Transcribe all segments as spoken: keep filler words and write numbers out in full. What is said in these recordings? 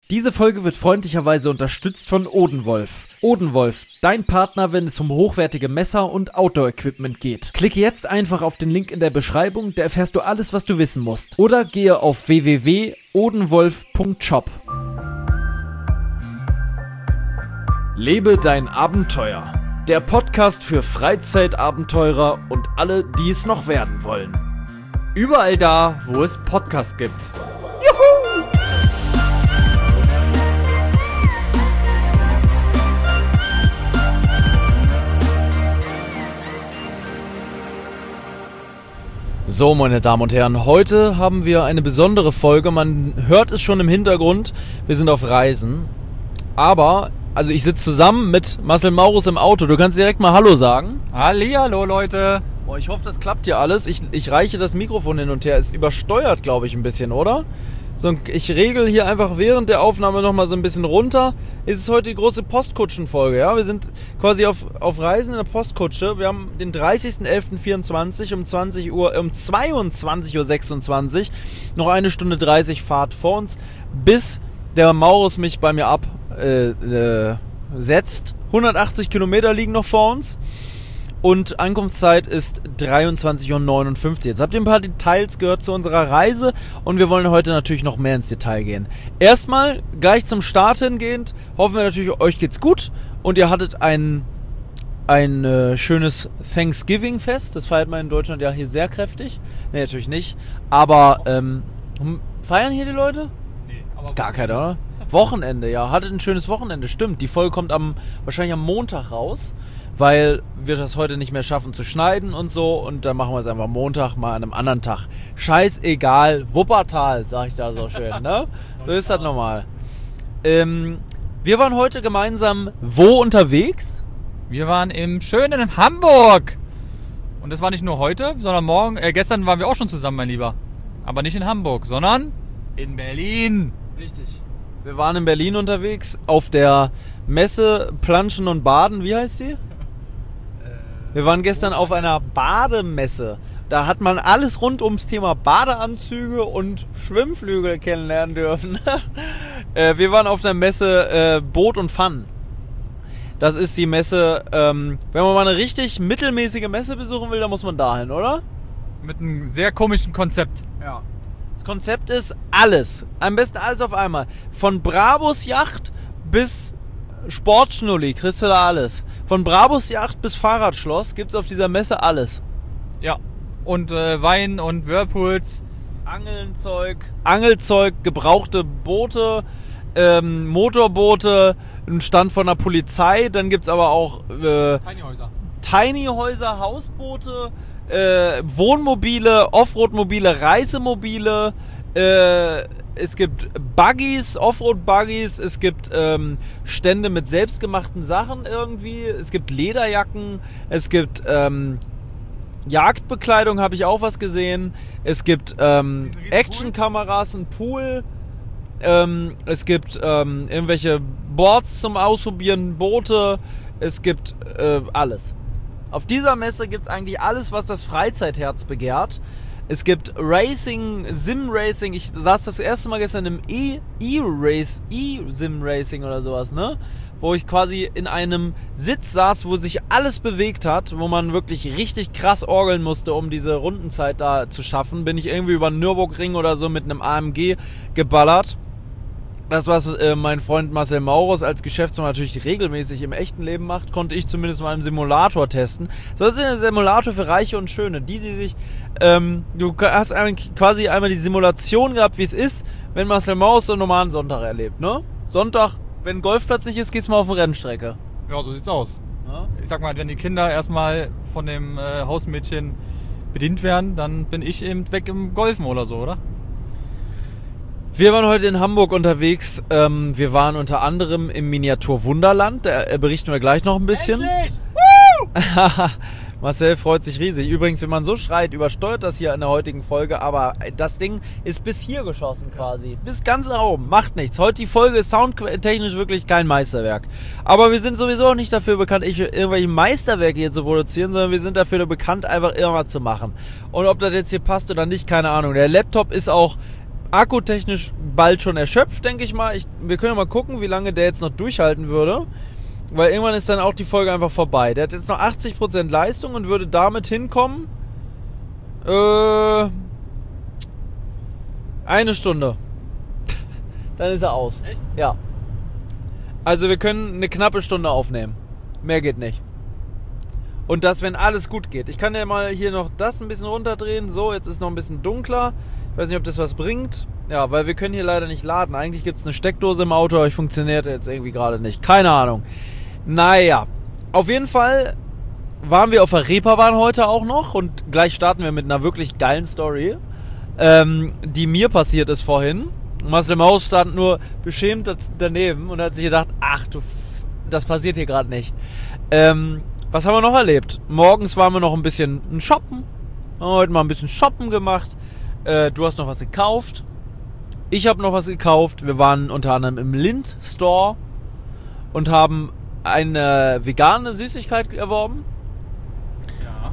Diese Folge wird freundlicherweise unterstützt von Odenwolf. Odenwolf, dein Partner, wenn es um hochwertige Messer und Outdoor-Equipment geht. Klicke jetzt einfach auf den Link in der Beschreibung, da erfährst du alles, was du wissen musst. Oder gehe auf w w w punkt odenwolf punkt shop. Lebe dein Abenteuer. Der Podcast für Freizeitabenteurer und alle, die es noch werden wollen. Überall da, wo es Podcasts gibt. Juhu! So, meine Damen und Herren, heute haben wir eine besondere Folge. Man hört es schon im Hintergrund, wir sind auf Reisen. Aber, also ich sitze zusammen mit Marcel Maurus im Auto. Du kannst direkt mal Hallo sagen. Hallihallo, Leute. Boah, ich hoffe, das klappt hier alles. Ich, ich reiche das Mikrofon hin und her. Es übersteuert, glaube ich, ein bisschen, oder? So, ich regel hier einfach während der Aufnahme nochmal so ein bisschen runter. Es ist heute die große Postkutschenfolge, ja. Wir sind quasi auf, auf Reisen in der Postkutsche. Wir haben den dreißigsten elften vierundzwanzig um zwanzig Uhr, um zweiundzwanzig Uhr sechsundzwanzig noch eine Stunde dreißig Fahrt vor uns, bis der Maurus mich bei mir absetzt. Äh, äh, setzt. hundertachtzig Kilometer liegen noch vor uns. Und Ankunftszeit ist dreiundzwanzig Uhr neunundfünfzig. Jetzt habt ihr ein paar Details gehört zu unserer Reise und wir wollen heute natürlich noch mehr ins Detail gehen. Erstmal, gleich zum Start hingehend, hoffen wir natürlich, euch geht's gut und ihr hattet ein, ein äh, schönes Thanksgiving-Fest. Das feiert man in Deutschland ja hier sehr kräftig. Ne, natürlich nicht. Aber ähm, feiern hier die Leute? Nee, aber gar keiner, oder? Wochenende, ja. Hattet ein schönes Wochenende, stimmt. Die Folge kommt am wahrscheinlich am Montag raus, weil wir das heute nicht mehr schaffen zu schneiden und so. Und dann machen wir es einfach Montag mal an einem anderen Tag. Scheißegal, Wuppertal, sag ich da so schön, ne? So ist das normal. Ähm, wir waren heute gemeinsam wo unterwegs? Wir waren im schönen Hamburg. Und das war nicht nur heute, sondern morgen, äh, gestern waren wir auch schon zusammen, mein Lieber. Aber nicht in Hamburg, sondern in Berlin. Richtig. Wir waren in Berlin unterwegs, auf der Messe Planschen und Baden, wie heißt die? Wir waren gestern auf einer Bademesse. Da hat man alles rund ums Thema Badeanzüge und Schwimmflügel kennenlernen dürfen. Wir waren auf der Messe äh, Boot und Fun. Das ist die Messe, ähm, wenn man mal eine richtig mittelmäßige Messe besuchen will, dann muss man dahin, oder? Mit einem sehr komischen Konzept. Ja. Das Konzept ist alles. Am besten alles auf einmal. Von Brabus Yacht bis Sportschnulli kriegst du da alles. Von Brabus Yacht bis Fahrradschloss gibt's auf dieser Messe alles. Ja. Und äh, Wein und Whirlpools. Angelzeug. Angelzeug, gebrauchte Boote, ähm, Motorboote, ein Stand von der Polizei. Dann gibt's aber auch äh, Tiny Häuser. Tiny Häuser, Hausboote, äh, Wohnmobile, Offroad-Mobile, Reisemobile, äh, es gibt Buggies, Offroad-Buggies, es gibt ähm, Stände mit selbstgemachten Sachen irgendwie, es gibt Lederjacken, es gibt ähm, Jagdbekleidung, habe ich auch was gesehen, es gibt ähm, Actionkameras, ein Pool, ähm, es gibt ähm, irgendwelche Boards zum Ausprobieren, Boote, es gibt äh, alles. Auf dieser Messe gibt es eigentlich alles, was das Freizeitherz begehrt. Es gibt Racing, Sim-Racing. Ich saß das erste Mal gestern im E-Race, E-Sim-Racing oder sowas, ne? Wo ich quasi in einem Sitz saß, wo sich alles bewegt hat, wo man wirklich richtig krass orgeln musste, um diese Rundenzeit da zu schaffen. Bin ich irgendwie über den Nürburgring oder so mit einem A M G geballert. Das, was äh, mein Freund Marcel Maurus als Geschäftsmann natürlich regelmäßig im echten Leben macht, konnte ich zumindest mal im Simulator testen. So, das ist ein Simulator für Reiche und Schöne. Die, die sich, ähm, du hast quasi einmal die Simulation gehabt, wie es ist, wenn Marcel Maurus so einen normalen Sonntag erlebt, ne? Sonntag, wenn Golfplatz nicht ist, gehst du mal auf eine Rennstrecke. Ja, so sieht's aus. Ja? Ich sag mal, wenn die Kinder erstmal von dem äh, Hausmädchen bedient werden, dann bin ich eben weg im Golfen oder so, oder? Wir waren heute in Hamburg unterwegs. Ähm, wir waren unter anderem im Miniatur Wunderland. Da äh, berichten wir gleich noch ein bisschen. Endlich! Woo! Marcel freut sich riesig. Übrigens, wenn man so schreit, übersteuert das hier in der heutigen Folge. Aber das Ding ist bis hier geschossen quasi. Bis ganz nach oben. Macht nichts. Heute die Folge ist soundtechnisch wirklich kein Meisterwerk. Aber wir sind sowieso auch nicht dafür bekannt, irgendwelche Meisterwerke hier zu produzieren, sondern wir sind dafür bekannt, einfach irgendwas zu machen. Und ob das jetzt hier passt oder nicht, keine Ahnung. Der Laptop ist auch akkutechnisch bald schon erschöpft, denke ich mal. Ich, wir können ja mal gucken, wie lange der jetzt noch durchhalten würde. Weil irgendwann ist dann auch die Folge einfach vorbei. Der hat jetzt noch achtzig Prozent Leistung und würde damit hinkommen. Äh, eine Stunde. Dann ist er aus. Echt? Ja. Also wir können eine knappe Stunde aufnehmen. Mehr geht nicht. Und das, wenn alles gut geht. Ich kann ja mal hier noch das ein bisschen runterdrehen. So, jetzt ist noch ein bisschen dunkler. Ich weiß nicht, ob das was bringt. Ja, weil wir können hier leider nicht laden. Eigentlich gibt es eine Steckdose im Auto, aber ich funktioniert jetzt irgendwie gerade nicht. Keine Ahnung. Naja, auf jeden Fall waren wir auf der Reeperbahn heute auch noch. Und gleich starten wir mit einer wirklich geilen Story, ähm, die mir passiert ist vorhin. Marcel Maus stand nur beschämt daneben und hat sich gedacht, ach du, das passiert hier gerade nicht. Ähm... Was haben wir noch erlebt? Morgens waren wir noch ein bisschen shoppen. Haben wir heute mal ein bisschen shoppen gemacht. Äh, du hast noch was gekauft. Ich habe noch was gekauft. Wir waren unter anderem im Lind Store und haben eine vegane Süßigkeit erworben. Ja.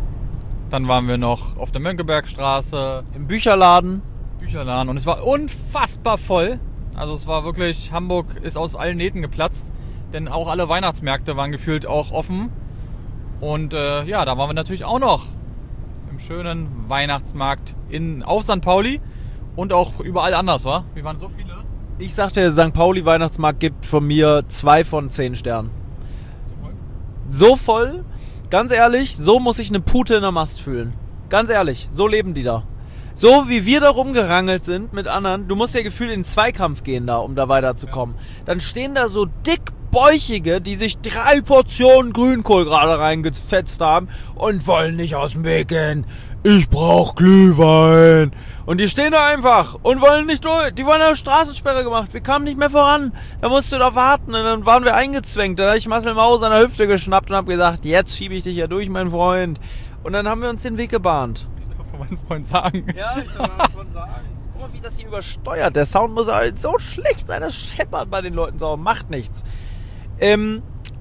Dann waren wir noch auf der Mönckebergstraße. Im Bücherladen. Bücherladen. Und es war unfassbar voll. Also es war wirklich, Hamburg ist aus allen Nähten geplatzt. Denn auch alle Weihnachtsmärkte waren gefühlt auch offen. Und äh, ja, da waren wir natürlich auch noch im schönen Weihnachtsmarkt in, auf Sankt Pauli und auch überall anders, wa? Wir waren so viele. Ich sagte, der Sankt Pauli Weihnachtsmarkt gibt von mir zwei von zehn Sternen. So voll? So voll, ganz ehrlich, so muss sich eine Pute in der Mast fühlen. Ganz ehrlich, so leben die da. So wie wir da rumgerangelt sind mit anderen, du musst ja gefühlt in den Zweikampf gehen da, um da weiterzukommen. Ja. Dann stehen da so dickbäuchige, die sich drei Portionen Grünkohl gerade reingefetzt haben und wollen nicht aus dem Weg gehen. Ich brauch Glühwein. Und die stehen da einfach und wollen nicht durch. Die wollen eine Straßensperre gemacht. Wir kamen nicht mehr voran. Da musst du da warten und dann waren wir eingezwängt. Dann habe ich Marcel Maus an der Hüfte geschnappt und habe gesagt, jetzt schiebe ich dich ja durch, mein Freund. Und dann haben wir uns den Weg gebahnt. Mein Freund sagen. Ja, ich soll mal von sagen. Guck mal, wie das hier übersteuert. Der Sound muss halt so schlecht sein, das scheppert bei den Leuten so. Macht nichts. Ähm,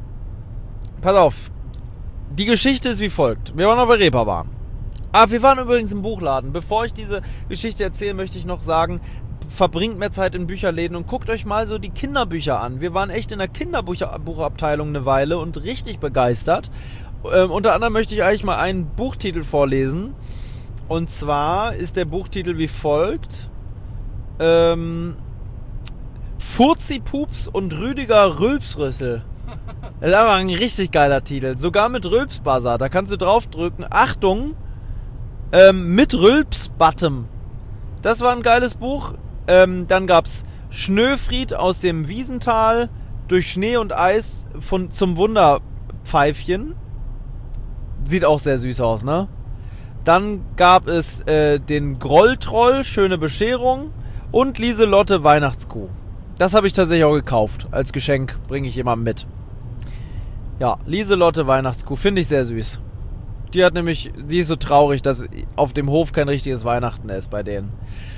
pass auf. Die Geschichte ist wie folgt. Wir waren auf der Reeperbahn. Ah, wir waren übrigens im Buchladen. Bevor ich diese Geschichte erzähle, möchte ich noch sagen, verbringt mehr Zeit in Bücherläden und guckt euch mal so die Kinderbücher an. Wir waren echt in der Kinderbuchabteilung eine Weile und richtig begeistert. Ähm, unter anderem möchte ich eigentlich mal einen Buchtitel vorlesen. Und zwar ist der Buchtitel wie folgt. Ähm, Furzi-Pups und Rüdiger Rülpsrüssel. Das ist einfach ein richtig geiler Titel. Sogar mit Rülpsbuzzer. Da kannst du draufdrücken. Achtung, ähm, mit Rülpsbutton. Das war ein geiles Buch. Ähm, dann gab's Schnöfried aus dem Wiesental durch Schnee und Eis von, zum Wunderpfeifchen. Sieht auch sehr süß aus, ne? Dann gab es äh, den Grolltroll, schöne Bescherung und Lieselotte Weihnachtskuh. Das habe ich tatsächlich auch gekauft. Als Geschenk bringe ich jemandem mit. Ja, Lieselotte Weihnachtskuh finde ich sehr süß. Die hat nämlich, die ist so traurig, dass auf dem Hof kein richtiges Weihnachten ist bei denen.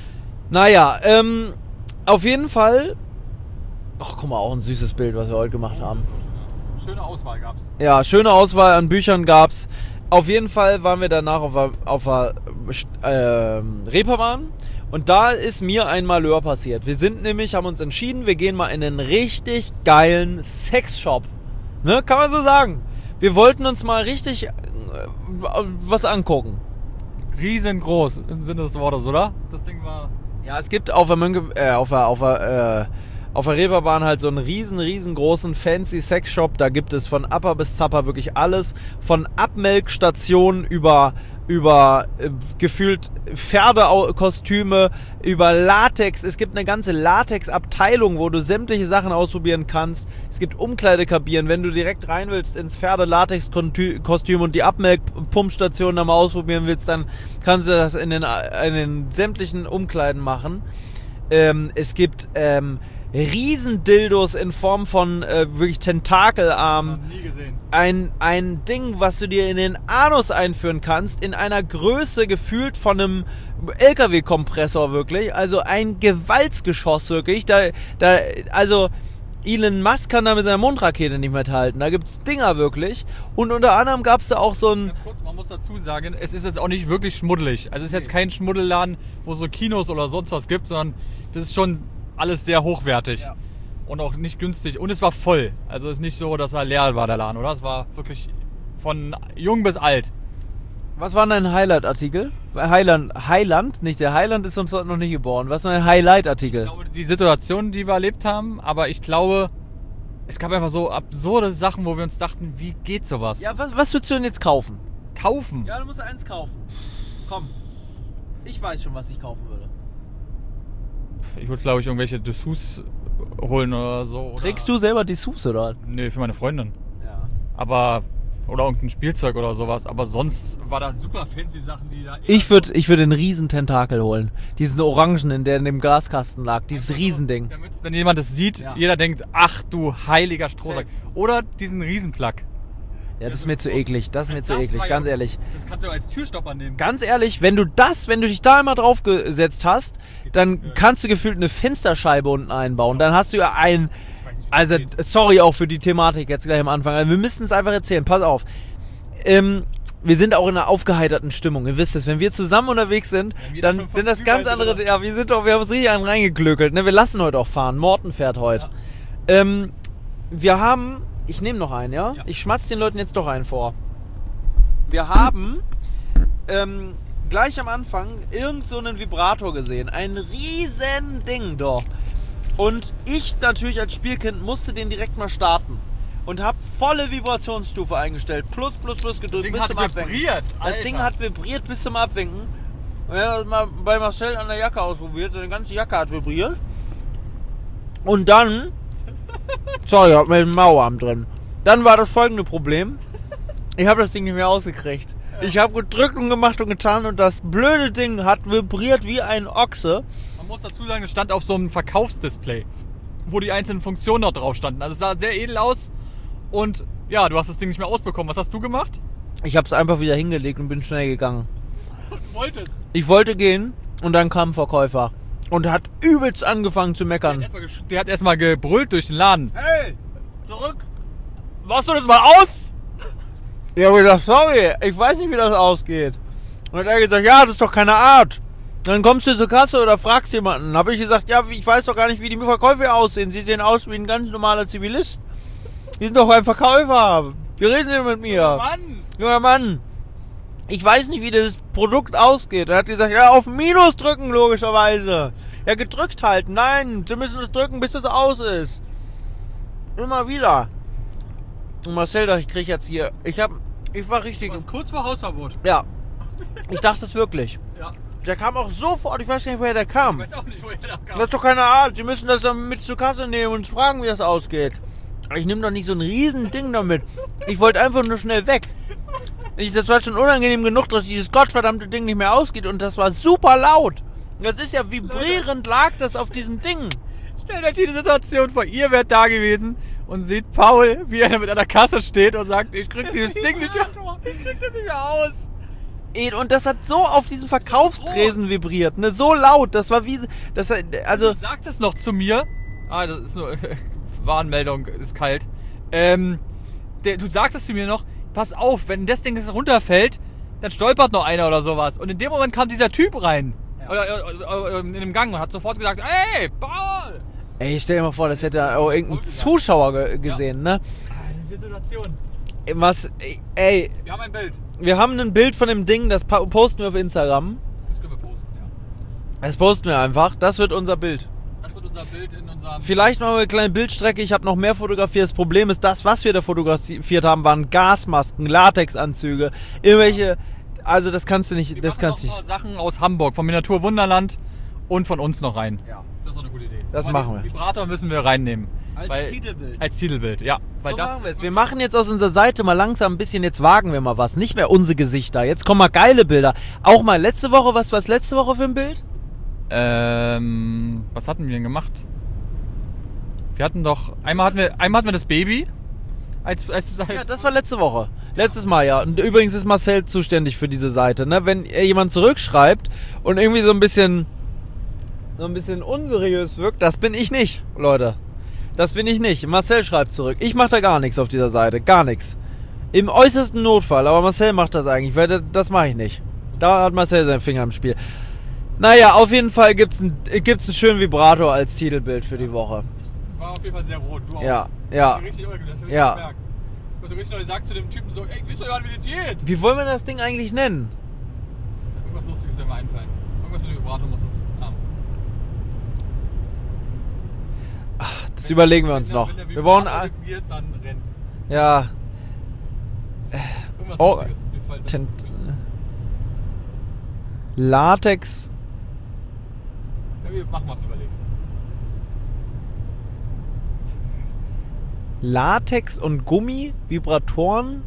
Naja, ähm, auf jeden Fall. Ach, guck mal, auch ein süßes Bild, was wir heute gemacht haben. Schöne Auswahl gab's. Ja, schöne Auswahl an Büchern gab's. Auf jeden Fall waren wir danach auf der, auf der äh, Reeperbahn und da ist mir ein Malheur passiert. Wir sind nämlich, haben uns entschieden, wir gehen mal in einen richtig geilen Sexshop. Ne, kann man so sagen. Wir wollten uns mal richtig äh, was angucken. Riesengroß im Sinne des Wortes, oder? Das Ding war... Ja, es gibt auf der Mönke, äh, auf der, auf der, äh, auf der Reeperbahn halt so einen riesen, riesengroßen fancy Sexshop. Da gibt es von Upper bis Zapper wirklich alles. Von Abmelkstationen über, über äh, gefühlt Pferdekostüme, über Latex. Es gibt eine ganze Latex-Abteilung, wo du sämtliche Sachen ausprobieren kannst. Es gibt Umkleidekabinen. Wenn du direkt rein willst ins Pferde-Latex-Kostüm und die Abmelkpumpstation da mal ausprobieren willst, dann kannst du das in den, in den sämtlichen Umkleiden machen. Ähm, es gibt... Ähm, Riesendildos in Form von äh, wirklich Tentakelarmen. Nie gesehen. Ein, ein Ding, was du dir in den Anus einführen kannst, in einer Größe gefühlt von einem L K W-Kompressor wirklich. Also ein Gewaltsgeschoss wirklich. Da, da, also Elon Musk kann da mit seiner Mondrakete nicht mithalten. Da gibt's Dinger wirklich. Und unter anderem gab's da auch so ein... Ganz kurz, man muss dazu sagen, es ist jetzt auch nicht wirklich schmuddelig. Also es ist jetzt kein Schmuddelladen, wo es so Kinos oder sonst was gibt, sondern das ist schon alles sehr hochwertig. Ja. Und auch nicht günstig. Und es war voll. Also es ist nicht so, dass er leer war, der Laden, oder? Es war wirklich von jung bis alt. Was war dein Highlight-Artikel? Highland, Highland, nicht der Highland ist uns noch nicht geboren. Was war dein Highlight-Artikel? Ich glaube, die Situation, die wir erlebt haben, aber ich glaube, es gab einfach so absurde Sachen, wo wir uns dachten, wie geht sowas? Ja, was, was würdest du denn jetzt kaufen? Kaufen? Ja, du musst eins kaufen. Komm. Ich weiß schon, was ich kaufen würde. Ich würde, glaube ich, irgendwelche Dessous holen oder so. Oder Trägst du selber Dessous, oder? Nee, für meine Freundin. Ja. Aber... Oder irgendein Spielzeug oder sowas. Aber sonst war da super fancy Sachen, die da... Ich würde ich würd einen riesen Tentakel holen. Diesen Orangen, der in dem Glaskasten lag. Dieses Riesending. Damit, wenn jemand das sieht, Ja. jeder denkt, ach du heiliger Strohsack. Oder diesen Riesenplug. Ja, das ist mir zu eklig. Das ist mir zu eklig, ganz ehrlich. Das kannst du als Türstopper nehmen. Ganz ehrlich, wenn du das, wenn du dich da einmal draufgesetzt hast, dann kannst du gefühlt eine Fensterscheibe unten einbauen. Dann hast du ja ein... Also, sorry auch für die Thematik jetzt gleich am Anfang. Also wir müssen es einfach erzählen. Pass auf. Ähm, wir sind auch in einer aufgeheiterten Stimmung. Ihr wisst es, wenn wir zusammen unterwegs sind, wir dann schon sind das von ganz überall andere... drüber. Ja, wir sind doch, wir haben uns richtig einen reingeklökelt. Ne? Wir lassen heute auch fahren. Morten fährt heute. Ja. Ähm, wir haben... Ich nehme noch einen, ja? Ja. Ich schmatz den Leuten jetzt doch einen vor. Wir haben... Ähm, gleich am Anfang irgend so einen Vibrator gesehen. Ein riesen Ding doch. Und ich natürlich als Spielkind musste den direkt mal starten. Und habe volle Vibrationsstufe eingestellt. Plus, plus, plus gedrückt Ding bis hat zum Abwinken. vibriert, Das Alter. Ding hat vibriert bis zum Abwinken. Und er hat das mal bei Marcel an der Jacke ausprobiert. Seine ganze Jacke hat vibriert. Und dann... Sorry, ich hab mir den Mauerarm drin. Dann war das folgende Problem. Ich habe das Ding nicht mehr ausgekriegt. Ich habe gedrückt und gemacht und getan und das blöde Ding hat vibriert wie ein Ochse. Man muss dazu sagen, es stand auf so einem Verkaufsdisplay, wo die einzelnen Funktionen noch drauf standen. Also es sah sehr edel aus und ja, du hast das Ding nicht mehr ausbekommen. Was hast du gemacht? Ich habe es einfach wieder hingelegt und bin schnell gegangen. Du wolltest. Ich wollte gehen und dann kam ein Verkäufer und hat übelst angefangen zu meckern. Der hat erstmal gebrüllt durch den Laden. Hey, zurück! Machst du das mal aus? Ja, aber ich dachte, sorry, ich weiß nicht, wie das ausgeht. Und dann hat er gesagt, ja, das ist doch keine Art. Dann kommst du zur Kasse oder fragst jemanden. Habe ich gesagt, ja, ich weiß doch gar nicht, wie die Verkäufer aussehen. Sie sehen aus wie ein ganz normaler Zivilist. Sie sind doch ein Verkäufer. Wie reden Sie mit mir? Mann! Junger Mann, ich weiß nicht, wie das Produkt ausgeht. Er hat gesagt, ja, auf Minus drücken, logischerweise. Ja, gedrückt halten. Nein, Sie müssen es drücken, bis es aus ist. Immer wieder. Und Marcel dachte, ich krieg jetzt hier... Ich hab... Ich war richtig... Du warst kurz vor Hausverbot. Ja. Ich dachte es wirklich. Ja. Der kam auch sofort, ich weiß gar nicht, woher der kam. Ich weiß auch nicht, woher der Das kam. ist doch keine Art. Sie müssen das dann mit zur Kasse nehmen und fragen, wie das ausgeht. Ich nehme doch nicht so ein riesen Ding damit. Ich wollte einfach nur schnell weg. Ich, das war schon unangenehm genug, dass dieses gottverdammte Ding nicht mehr ausgeht. Und das war super laut. Das ist ja vibrierend, lag das auf diesem Ding. Stellt euch die Situation vor, ihr wärt da gewesen und seht Paul, wie er mit an der Kasse steht und sagt, ich krieg dieses Ding nicht mehr, ich krieg das nicht mehr aus. Und das hat so auf diesem Verkaufstresen vibriert, ne, so laut, das war wie, das, also, Du sagtest noch zu mir, ah, das ist nur, Warnmeldung, ist kalt, ähm, der, du sagtest zu mir noch, pass auf, wenn das Ding jetzt runterfällt, dann stolpert noch einer oder sowas. Und in dem Moment kam dieser Typ rein, Ja. oder, oder, oder in dem Gang und hat sofort gesagt, ey, Paul! ey, stell dir mal vor, das hätte auch irgendein Zuschauer ge gesehen, ne, Ah, die Situation. was, ey, Wir haben ein Bild. wir haben ein Bild von dem Ding, das pa- posten wir auf Instagram, Das können wir posten, ja. das posten wir einfach, das wird unser Bild. Das wird unser Bild in unserem... Vielleicht machen wir eine kleine Bildstrecke. Ich habe noch mehr fotografiert. Das Problem ist, das, was wir da fotografiert haben, waren Gasmasken, Latexanzüge, irgendwelche. Also das kannst du nicht. Wir Das machen kannst du noch nicht. ein paar Sachen aus Hamburg, vom Miniatur Wunderland und von uns noch rein. Ja. Das ist doch eine gute Idee. Das Aber machen den wir. Vibrator müssen wir reinnehmen. Als weil, Titelbild. Als Titelbild, ja. Weil So das machen wir es. Wir machen jetzt aus unserer Seite mal langsam ein bisschen. Jetzt wagen wir mal was. Nicht mehr unsere Gesichter. Jetzt kommen mal geile Bilder. Auch mal letzte Woche. Was war letzte Woche für ein Bild? Ähm, was hatten wir denn gemacht? Wir hatten doch, einmal hatten wir, einmal hatten wir das Baby. Als, als, als Ja, das war letzte Woche. Letztes Mal, ja. Und übrigens ist Marcel zuständig für diese Seite. Ne? Wenn jemand zurückschreibt und irgendwie so ein bisschen so ein bisschen unseriös wirkt, das bin ich nicht, Leute. Das bin ich nicht. Marcel schreibt zurück. Ich mache da gar nichts auf dieser Seite. Gar nichts. Im äußersten Notfall. Aber Marcel macht das eigentlich, weil das mache ich nicht. Da hat Marcel seinen Finger im Spiel. Naja, auf jeden Fall gibt's einen, gibt's einen schönen Vibrator als Titelbild für die Woche. Ich war auf jeden Fall sehr rot. Du auch. Ja, ja. Richtig das richtig ja. gemerkt. Du hast richtig neu gesagt zu dem Typen so, ey, wisst ihr gar nicht, wie das geht? Wie wollen wir das Ding eigentlich nennen? Irgendwas Lustiges wird mir einfallen. Irgendwas mit dem Vibrator muss es haben. Ach, das Wenn überlegen der, wir uns wenn noch. Der, wenn der Wir brauchen... vibriert, dann rennen. Ja. Irgendwas Oh, Lustiges. Mir fällt das Tent, nicht. Latex... Ja, wir machen was überlegen. Latex und Gummi, Vibratoren.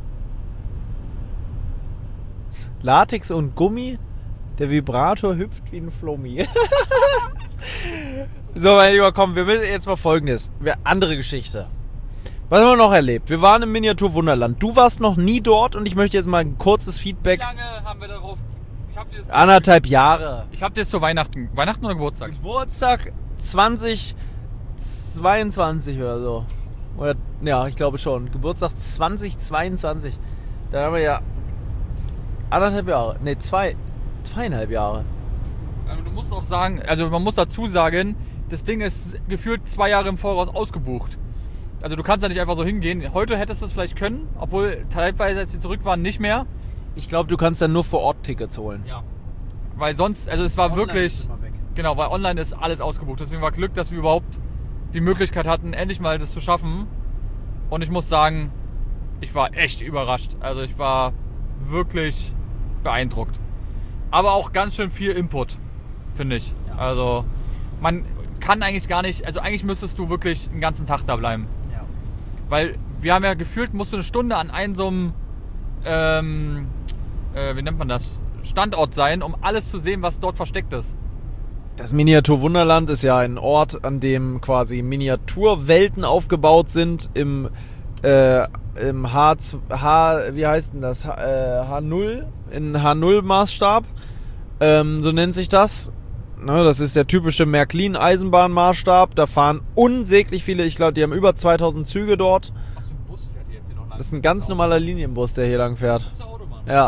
Latex und Gummi. Der Vibrator hüpft wie ein Flummi. So, mein Lieber, komm, wir müssen jetzt mal Folgendes. Wir, andere Geschichte. Was haben wir noch erlebt? Wir waren im Miniatur-Wunderland. Du warst noch nie dort und ich möchte jetzt mal ein kurzes Feedback. Wie lange haben wir darauf... Ich hab dir das Anderthalb Jahre. Ich hab dir das zu Weihnachten... Weihnachten oder Geburtstag? Geburtstag zwanzig zweiundzwanzig oder so. Oder, ja, ich glaube schon. Geburtstag zwanzig zweiundzwanzig. Da haben wir ja anderthalb Jahre. Ne, zwei, zweieinhalb Jahre. Also du musst auch sagen, also man muss dazu sagen, das Ding ist gefühlt zwei Jahre im Voraus ausgebucht. Also du kannst da nicht einfach so hingehen. Heute hättest du es vielleicht können, obwohl teilweise, als sie zurück waren, nicht mehr. Ich glaube, du kannst dann nur vor Ort Tickets holen. Ja. Weil sonst, also es war Online wirklich, ist immer weg. genau, weil online ist alles ausgebucht. Deswegen war Glück, dass wir überhaupt die Möglichkeit hatten, endlich mal das zu schaffen. Und ich muss sagen, ich war echt überrascht. Also ich war wirklich beeindruckt. Aber auch ganz schön viel Input, finde ich. Ja. Also man kann eigentlich gar nicht, also eigentlich müsstest du wirklich einen ganzen Tag da bleiben. Ja. Weil wir haben ja gefühlt, musst du eine Stunde an einem so einem, ähm, äh, wie nennt man das, Standort sein, um alles zu sehen, was dort versteckt ist. Das Miniatur-Wunderland ist ja ein Ort, an dem quasi Miniaturwelten aufgebaut sind im, äh, im H, H, wie heißt denn das? H, äh, H null, in H null Maßstab. Ähm, so nennt sich das. Ne, das ist der typische Märklin-Eisenbahnmaßstab. Da fahren unsäglich viele, ich glaube, die haben über zweitausend Züge dort. Was für ein Bus fährt hier jetzt hier noch lang? Das ist ein ganz normaler Linienbus, der hier lang fährt. Das ist der Autobahn. Ja.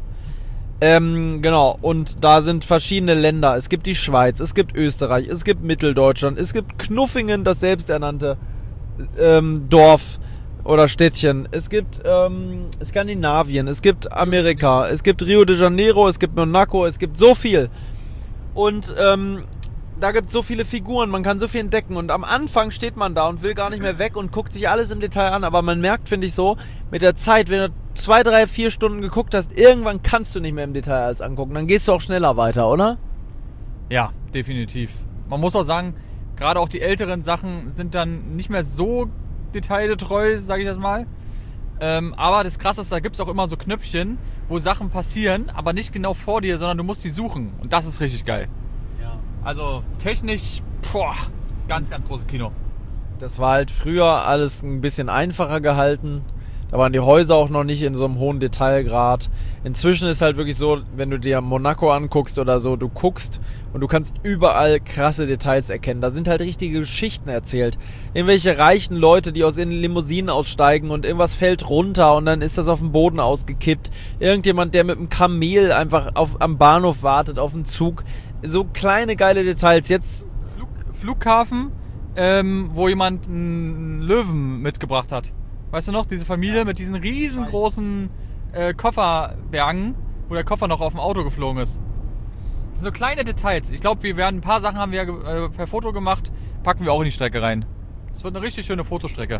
Ähm, genau, und da sind verschiedene Länder. Es gibt die Schweiz, es gibt Österreich, es gibt Mitteldeutschland, es gibt Knuffingen, das selbsternannte ähm, Dorf oder Städtchen. Es gibt ähm, Skandinavien, es gibt Amerika, es gibt Rio de Janeiro, es gibt Monaco, es gibt so viel. Und ähm, da gibt es so viele Figuren, man kann so viel entdecken. Und am Anfang steht man da und will gar nicht mehr weg und guckt sich alles im Detail an. Aber man merkt, finde ich so, mit der Zeit, wenn du zwei, drei, vier Stunden geguckt hast, irgendwann kannst du nicht mehr im Detail alles angucken. Dann gehst du auch schneller weiter, oder? Ja, definitiv. Man muss auch sagen, gerade auch die älteren Sachen sind dann nicht mehr so detailgetreu, sage ich das mal. Ähm, aber das Krasse ist, da gibt es auch immer so Knöpfchen, wo Sachen passieren, aber nicht genau vor dir, sondern du musst die suchen. Und das ist richtig geil. Ja. Also technisch, boah, ganz, ganz großes Kino. Das war halt früher alles ein bisschen einfacher gehalten. Da waren die Häuser auch noch nicht in so einem hohen Detailgrad. Inzwischen ist halt wirklich so, wenn du dir Monaco anguckst oder so, du guckst und du kannst überall krasse Details erkennen. Da sind halt richtige Geschichten erzählt. Irgendwelche reichen Leute, die aus ihren Limousinen aussteigen und irgendwas fällt runter und dann ist das auf dem Boden ausgekippt. Irgendjemand, der mit einem Kamel einfach auf, am Bahnhof wartet, auf den Zug. So kleine geile Details. Jetzt Flug, Flughafen, ähm, wo jemand einen Löwen mitgebracht hat. Weißt du noch, diese Familie mit diesen riesengroßen äh, Kofferbergen, wo der Koffer noch auf dem Auto geflogen ist. Das sind so kleine Details. Ich glaube, wir werden ein paar Sachen haben wir äh, per Foto gemacht, packen wir auch in die Strecke rein. Das wird eine richtig schöne Fotostrecke.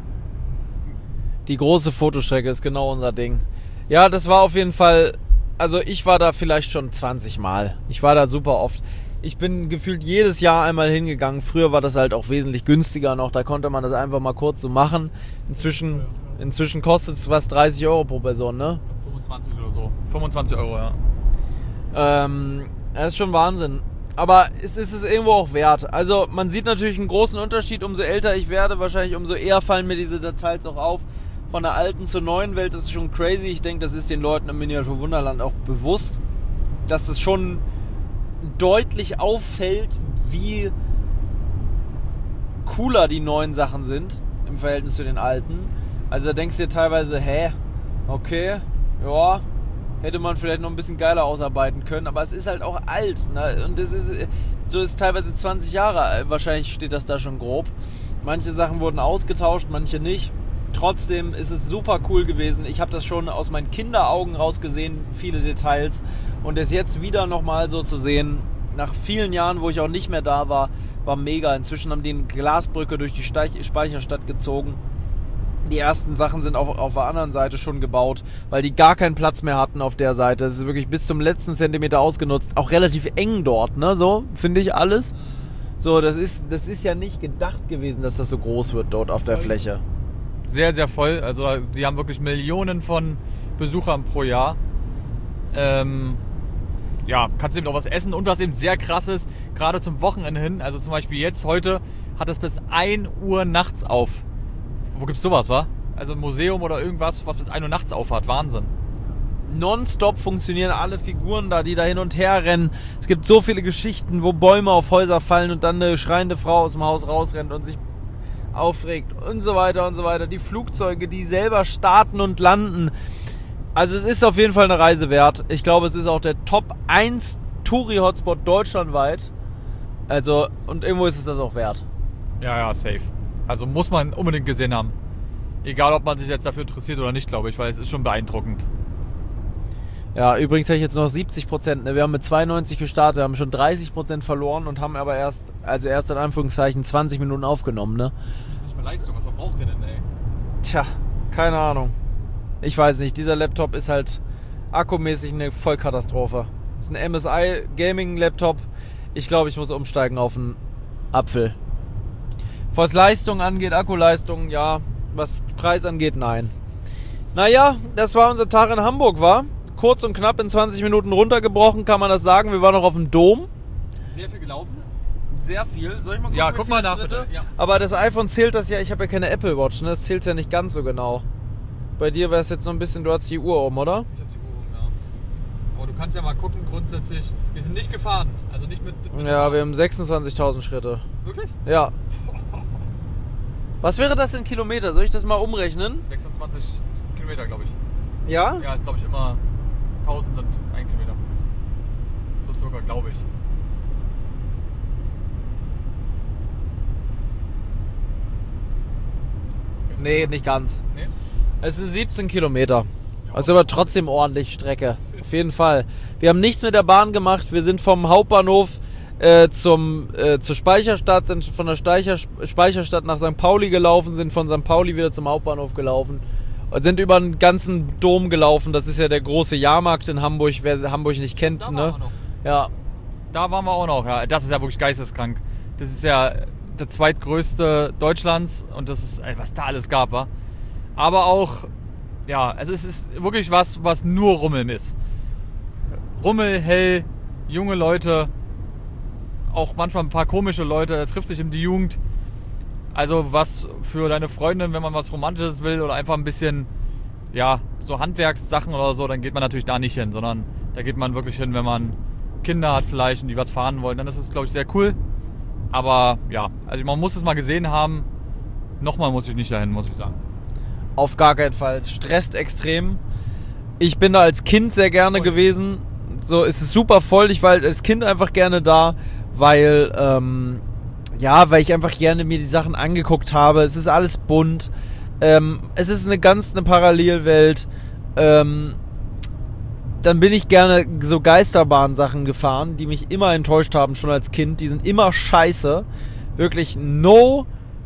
die große Fotostrecke ist genau unser Ding. Ja, das war auf jeden Fall, also ich war da vielleicht schon zwanzig Mal. Ich war da super oft. Ich bin gefühlt jedes Jahr einmal hingegangen. Früher war das halt auch wesentlich günstiger noch. Da konnte man das einfach mal kurz so machen. Inzwischen, inzwischen kostet es was dreißig Euro pro Person, ne? fünfundzwanzig oder so. fünfundzwanzig Euro, ja. Ähm, das ist schon Wahnsinn. Aber es ist es irgendwo auch wert. Also man sieht natürlich einen großen Unterschied. Umso älter ich werde, wahrscheinlich umso eher fallen mir diese Details auch auf. Von der alten zur neuen Welt, das ist schon crazy. Ich denke, das ist den Leuten im Miniatur-Wunderland auch bewusst, dass es schon deutlich auffällt, wie cooler die neuen Sachen sind im Verhältnis zu den alten. Also da denkst du dir teilweise, hä, okay, ja, hätte man vielleicht noch ein bisschen geiler ausarbeiten können, aber es ist halt auch alt, ne? Und es ist, so ist teilweise zwanzig Jahre, wahrscheinlich steht das da schon grob. Manche Sachen wurden ausgetauscht, manche nicht. Trotzdem ist es super cool gewesen. Ich habe das schon aus meinen Kinderaugen rausgesehen, viele Details. Und es jetzt wieder nochmal so zu sehen, nach vielen Jahren, wo ich auch nicht mehr da war, war mega. Inzwischen haben die eine Glasbrücke durch die Speicherstadt gezogen. Die ersten Sachen sind auf, auf der anderen Seite schon gebaut, weil die gar keinen Platz mehr hatten auf der Seite. Es ist wirklich bis zum letzten Zentimeter ausgenutzt. Auch relativ eng dort, ne? So, finde ich alles. So, das ist, das ist ja nicht gedacht gewesen, dass das so groß wird dort auf der Fläche. Sehr, sehr voll. Also die haben wirklich Millionen von Besuchern pro Jahr. Ähm, ja, kannst eben auch was essen. Und was eben sehr krass ist, gerade zum Wochenende hin, also zum Beispiel jetzt, heute, hat es bis ein Uhr nachts auf. Wo gibt's sowas, wa? Also ein Museum oder irgendwas, was bis ein Uhr nachts auf hat. Wahnsinn. Nonstop funktionieren alle Figuren da, die da hin und her rennen. Es gibt so viele Geschichten, wo Bäume auf Häuser fallen und dann eine schreiende Frau aus dem Haus rausrennt und sich aufregt und so weiter und so weiter. Die Flugzeuge, die selber starten und landen. Also es ist auf jeden Fall eine Reise wert. Ich glaube, es ist auch der Top eins Touri-Hotspot deutschlandweit. Also, und irgendwo ist es das auch wert. Ja, ja, safe. Also muss man unbedingt gesehen haben. Egal, ob man sich jetzt dafür interessiert oder nicht, glaube ich, weil es ist schon beeindruckend. Ja, übrigens habe ich jetzt noch siebzig Prozent. Ne? Wir haben mit zweiundneunzig gestartet, haben schon dreißig Prozent verloren und haben aber erst, also erst in Anführungszeichen zwanzig Minuten aufgenommen. Ne? Das ist nicht mehr Leistung, was braucht der denn, ey? Tja, keine Ahnung. Ich weiß nicht, dieser Laptop ist halt akkumäßig eine Vollkatastrophe. Das ist ein M S I Gaming Laptop. Ich glaube, ich muss umsteigen auf einen Apfel. Was Leistung angeht, Akkuleistung, ja. Was Preis angeht, nein. Naja, das war unser Tag in Hamburg, war. Kurz und knapp in zwanzig Minuten runtergebrochen, kann man das sagen. Wir waren noch auf dem Dom. Sehr viel gelaufen? Sehr viel. Soll ich mal gucken? Ja, guck mal nach, bitte. Ja. Aber das iPhone zählt das ja, ich habe ja keine Apple Watch, ne? Das zählt ja nicht ganz so genau. Bei dir wäre es jetzt noch ein bisschen, du hast die Uhr um, oder? Ich habe die Uhr um, ja. Aber du kannst ja mal gucken, grundsätzlich. Wir sind nicht gefahren, also nicht mit... mit ja, wir haben sechsundzwanzigtausend Schritte. Wirklich? Ja. Was wäre das in Kilometer? Soll ich das mal umrechnen? sechsundzwanzig Kilometer, glaube ich. Ja? Ja, ist glaube ich immer tausend sind ein Kilometer. So circa, glaube ich. Nee, nicht ganz. Nee? Es sind siebzehn Kilometer. Also aber trotzdem ordentlich Strecke. Auf jeden Fall. Wir haben nichts mit der Bahn gemacht. Wir sind vom Hauptbahnhof äh, zum, äh, zur Speicherstadt, sind von der Speicher, Speicherstadt nach Sankt Pauli gelaufen, sind von Sankt Pauli wieder zum Hauptbahnhof gelaufen und sind über den ganzen Dom gelaufen. Das ist ja der große Jahrmarkt in Hamburg, wer Hamburg nicht kennt. Da ne? waren wir noch. Ja. Da waren wir auch noch. Ja. Das ist ja wirklich geisteskrank. Das ist ja der zweitgrößte Deutschlands und das ist, ey, was da alles gab, war. Aber auch, ja, also es ist wirklich was, was nur Rummeln ist. Rummel, hell, junge Leute, auch manchmal ein paar komische Leute, da trifft sich eben die Jugend. Also was für deine Freundin, wenn man was Romantisches will oder einfach ein bisschen, ja, so Handwerkssachen oder so, dann geht man natürlich da nicht hin, sondern da geht man wirklich hin, wenn man Kinder hat vielleicht und die was fahren wollen, dann ist es, glaube ich, sehr cool. Aber ja, also man muss es mal gesehen haben. Nochmal muss ich nicht dahin, muss ich sagen. Auf gar keinen Fall. Es stresst extrem. Ich bin da als Kind sehr gerne voll gewesen. So, es ist super voll. Ich war als Kind einfach gerne da, weil, ähm, ja, weil ich einfach gerne mir die Sachen angeguckt habe. Es ist alles bunt. Ähm, es ist eine ganz eine Parallelwelt. Ähm, dann bin ich gerne so Geisterbahn-Sachen gefahren, die mich immer enttäuscht haben, schon als Kind. Die sind immer scheiße. Wirklich no...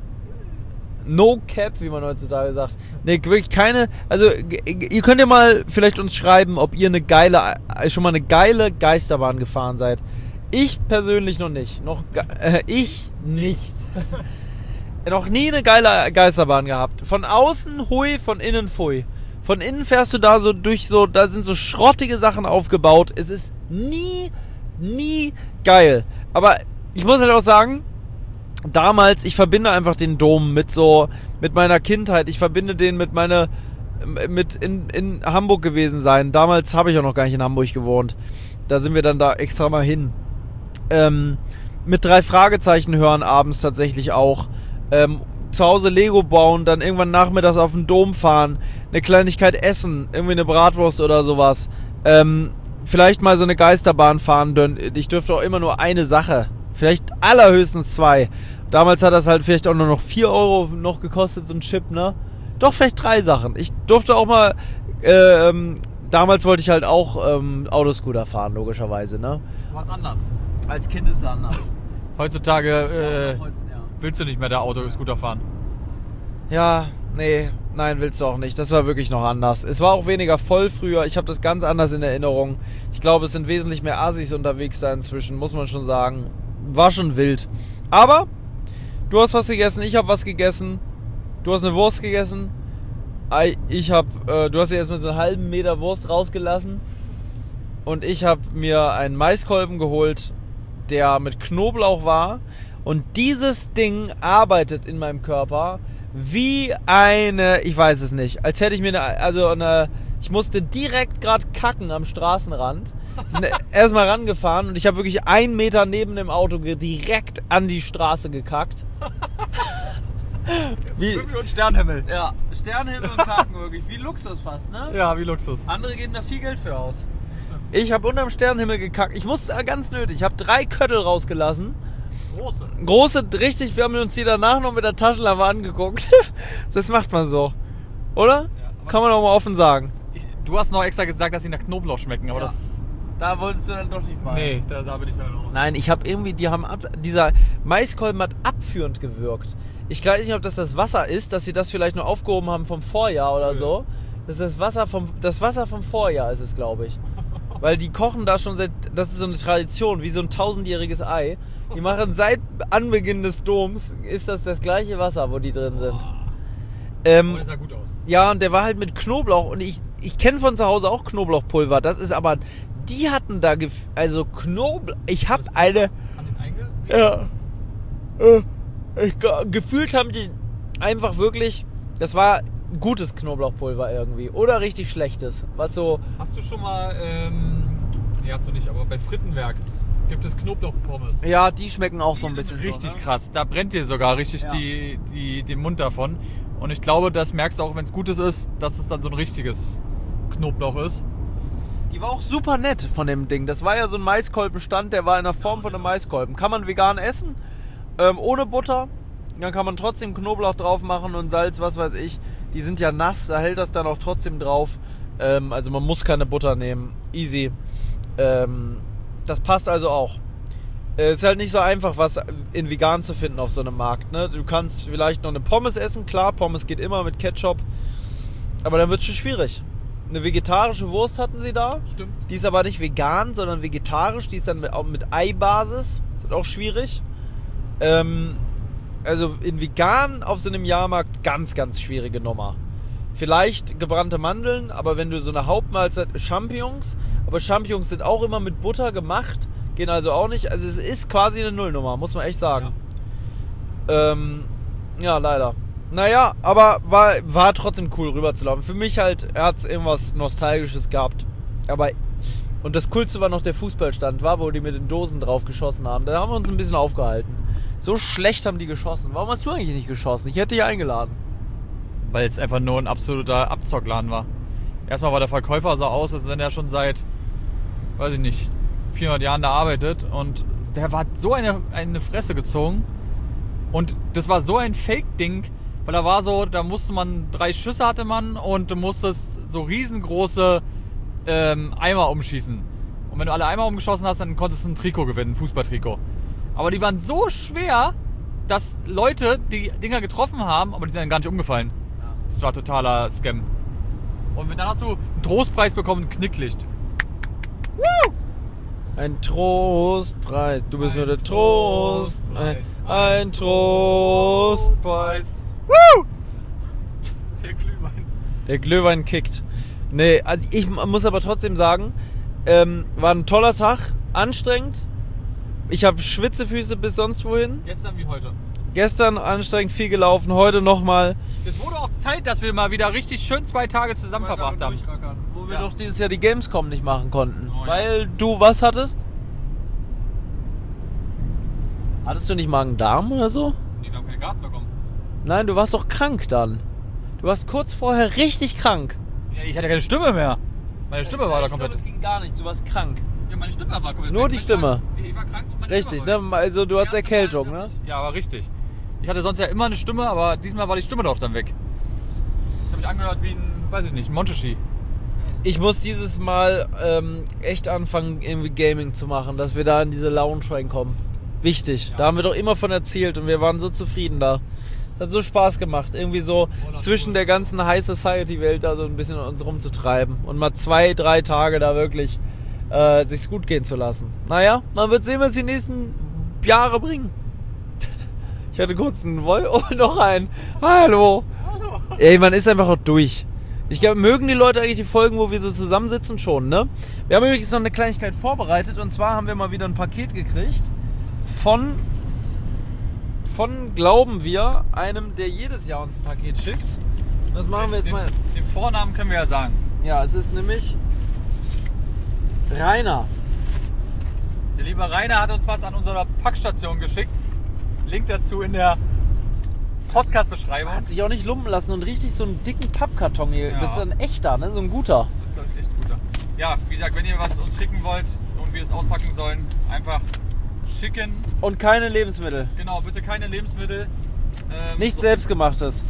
No cap, wie man heutzutage sagt. Ne, wirklich keine. Also, ihr könnt ja mal vielleicht uns schreiben, ob ihr eine geile, schon mal eine geile Geisterbahn gefahren seid. Ich persönlich noch nicht. Noch, äh, ich nicht. Noch nie eine geile Geisterbahn gehabt. Von außen hui, von innen pfui. Von innen fährst du da so durch so, da sind so schrottige Sachen aufgebaut. Es ist nie, nie geil. Aber ich muss halt auch sagen, damals, ich verbinde einfach den Dom mit so, mit meiner Kindheit. Ich verbinde den mit meiner, mit in, in Hamburg gewesen sein. Damals habe ich auch noch gar nicht in Hamburg gewohnt. Da sind wir dann da extra mal hin. Ähm, mit drei Fragezeichen hören abends tatsächlich auch. ähm, zu Hause Lego bauen, dann irgendwann nachmittags auf den Dom fahren, eine Kleinigkeit essen, irgendwie eine Bratwurst oder sowas. Ähm, vielleicht mal so eine Geisterbahn fahren, denn ich dürfte auch immer nur eine Sache. Vielleicht allerhöchstens zwei. Damals hat das halt vielleicht auch nur noch vier Euro noch gekostet, so ein Chip, ne? Doch, vielleicht drei Sachen. Ich durfte auch mal, ähm, damals wollte ich halt auch ähm, Autoscooter fahren, logischerweise, ne? Was anders. Als Kind ist es anders. Heutzutage äh, Ja, heute, ja. willst du nicht mehr der Autoscooter fahren. Ja, nee, nein, willst du auch nicht. Das war wirklich noch anders. Es war auch weniger voll früher. Ich habe das ganz anders in Erinnerung. Ich glaube, es sind wesentlich mehr Assis unterwegs da inzwischen, muss man schon sagen. War schon wild. Aber du hast was gegessen, ich habe was gegessen. Du hast eine Wurst gegessen. Ich habe, äh, du hast dir jetzt mit so einem halben Meter Wurst rausgelassen. Und ich habe mir einen Maiskolben geholt, der mit Knoblauch war. Und dieses Ding arbeitet in meinem Körper wie eine, ich weiß es nicht, als hätte ich mir eine, also eine, ich musste direkt gerade kacken am Straßenrand. Sind erstmal rangefahren und ich habe wirklich einen Meter neben dem Auto direkt an die Straße gekackt. Wie Fünf Minuten Sternenhimmel. Ja, Sternenhimmel und Kacken wirklich, wie Luxus fast, ne? Ja, wie Luxus. Andere geben da viel Geld für aus. Ich habe unterm Sternenhimmel gekackt. Ich musste ganz nötig. Ich habe drei Köttel rausgelassen. Große. Große, richtig. Wir haben uns die danach noch mit der Taschenlampe angeguckt. Das macht man so. Oder? Ja, kann man auch mal offen sagen. Ich, du hast noch extra gesagt, dass sie nach Knoblauch schmecken, aber Ja. das... Da wolltest du dann doch nicht mal. Nee, da, da bin ich dann raus. Nein, ich habe irgendwie, die haben ab, dieser Maiskolben hat abführend gewirkt. Ich weiß nicht, ob das das Wasser ist, dass sie das vielleicht noch aufgehoben haben vom Vorjahr oder so. Das ist das Wasser vom, das Wasser vom Vorjahr ist es, glaube ich. Weil die kochen da schon seit, das ist so eine Tradition, wie so ein tausendjähriges Ei. Die machen seit Anbeginn des Doms, ist das das gleiche Wasser, wo die drin sind. Ähm, Aber das sah gut aus. ja, und der war halt mit Knoblauch und ich, ich kenne von zu Hause auch Knoblauchpulver. Das ist aber, die hatten da, gef- also Knoblauch, ich hab eine, Haben die es eingelegt? ja, äh, ich, gefühlt haben die einfach wirklich, das war gutes Knoblauchpulver irgendwie oder richtig schlechtes, was so, Hast du schon mal, ähm, nee, hast du nicht, aber bei Frittenwerk gibt es Knoblauchpommes. ja, die schmecken auch so ein Die sind bisschen richtig so, ne? krass. Da brennt dir sogar richtig Ja. die, die, den Mund davon. Und ich glaube, das merkst du auch, wenn es Gutes ist, dass es dann so ein richtiges Knoblauch ist. Die war auch super nett von dem Ding. Das war ja so ein Maiskolbenstand, der war in der Form von einem Maiskolben. Kann man vegan essen, ähm, ohne Butter. Dann kann man trotzdem Knoblauch drauf machen und Salz, was weiß ich. Die sind ja nass, da hält das dann auch trotzdem drauf. Ähm, also man muss keine Butter nehmen. Easy. Ähm, das passt also auch. Es ist halt nicht so einfach, was in vegan zu finden auf so einem Markt. Ne? Du kannst vielleicht noch eine Pommes essen. Klar, Pommes geht immer mit Ketchup. Aber dann wird es schon schwierig. Eine vegetarische Wurst hatten sie da. Stimmt. Die ist aber nicht vegan, sondern vegetarisch. Die ist dann mit, auch mit Eibasis. Das ist auch schwierig. Ähm, also in vegan auf so einem Jahrmarkt ganz, ganz schwierige Nummer. Vielleicht gebrannte Mandeln, aber wenn du so eine Hauptmahlzeit, Champignons, aber Champignons sind auch immer mit Butter gemacht, gehen also auch nicht. Also es ist quasi eine Nullnummer, muss man echt sagen. Ja, ähm, ja leider. Naja, aber war, war trotzdem cool rüberzulaufen. Für mich halt, er hat irgendwas Nostalgisches gehabt. Aber, und das Coolste war noch der Fußballstand, war, wo die mit den Dosen drauf geschossen haben. Da haben wir uns ein bisschen aufgehalten. So schlecht haben die geschossen. Warum hast du eigentlich nicht geschossen? Ich hätte dich eingeladen. Weil es einfach nur ein absoluter Abzockladen war. Erstmal war der Verkäufer so aus, als wenn er schon seit, weiß ich nicht, vierhundert Jahren da arbeitet. Und der war so eine, eine Fresse gezogen. Und das war so ein Fake-Ding, weil da war so, da musste man, drei Schüsse hatte man und du musstest so riesengroße ähm, Eimer umschießen. Und wenn du alle Eimer umgeschossen hast, dann konntest du ein Trikot gewinnen, ein Fußballtrikot. Aber die waren so schwer, dass Leute die Dinger getroffen haben, aber die sind dann gar nicht umgefallen. Das war totaler Scam. Und dann hast du einen Trostpreis bekommen, ein Knicklicht. Woo! Ein Trostpreis, du bist Ein nur der Trost. Ein, Trostpreis. ein Trostpreis. Woo! Der Glühwein. Der Glühwein kickt. Nee, also ich muss aber trotzdem sagen, ähm, war ein toller Tag, anstrengend. Ich habe Schwitzefüße bis sonst wohin. Gestern wie heute. Gestern anstrengend viel gelaufen, heute nochmal. Es wurde auch Zeit, dass wir mal wieder richtig schön zwei Tage zusammen verbracht haben. Wo wir Ja. doch dieses Jahr die Gamescom nicht machen konnten. Oh ja. Weil du was hattest? Hattest du nicht Magen-Darm oder so? Nee, wir haben keine Karten bekommen. Nein, du warst doch krank dann. Du warst kurz vorher richtig krank. Ja, ich hatte keine Stimme mehr. Meine Stimme war da ich komplett. glaube, es ging gar nichts. Du warst krank. Ja, meine Stimme war komplett. Nur weg. die Ich Stimme. War, ich war krank und meine Richtig, Stimme war ne? Also du weg. hast Das erste Erkältung, Mal, ne? dass Ich, ja, aber richtig. Ich hatte sonst ja immer eine Stimme, aber diesmal war die Stimme doch dann weg. Das hat mich angehört wie ein, weiß ich nicht, ein Moncheshi. Ich muss dieses Mal ähm, echt anfangen, irgendwie Gaming zu machen, dass wir da in diese Lounge reinkommen. Wichtig. Ja. Da haben wir doch immer von erzählt und wir waren so zufrieden da. Das hat so Spaß gemacht, irgendwie so Oh, zwischen cool. der ganzen High Society Welt da so ein bisschen uns rumzutreiben und mal zwei, drei Tage da wirklich äh, sich's gut gehen zu lassen. Naja, man wird sehen, was die nächsten Jahre bringen. Ich hatte kurz einen Woll und noch einen. Hallo. Hallo. Ey, man ist einfach auch durch. Ich glaube, mögen die Leute eigentlich die Folgen, wo wir so zusammensitzen? Schon, ne? Wir haben übrigens noch eine Kleinigkeit vorbereitet und zwar haben wir mal wieder ein Paket gekriegt von, von glauben wir, einem, der jedes Jahr uns ein Paket schickt. Das machen wir jetzt den, mal. Den Vornamen können wir ja sagen. Ja, es ist nämlich Rainer. Der liebe Rainer hat uns was an unserer Packstation geschickt. Link dazu in der Podcast-Beschreibung. Hat sich auch nicht lumpen lassen und richtig so einen dicken Pappkarton hier. Ja. Das ist ein echter, ne? So ein guter. Das ist, glaub ich, echt guter. Ja, wie gesagt, wenn ihr was uns schicken wollt und wir es auspacken sollen, einfach schicken. Und keine Lebensmittel. Genau, bitte keine Lebensmittel. Ähm, Nichts so- Selbstgemachtes.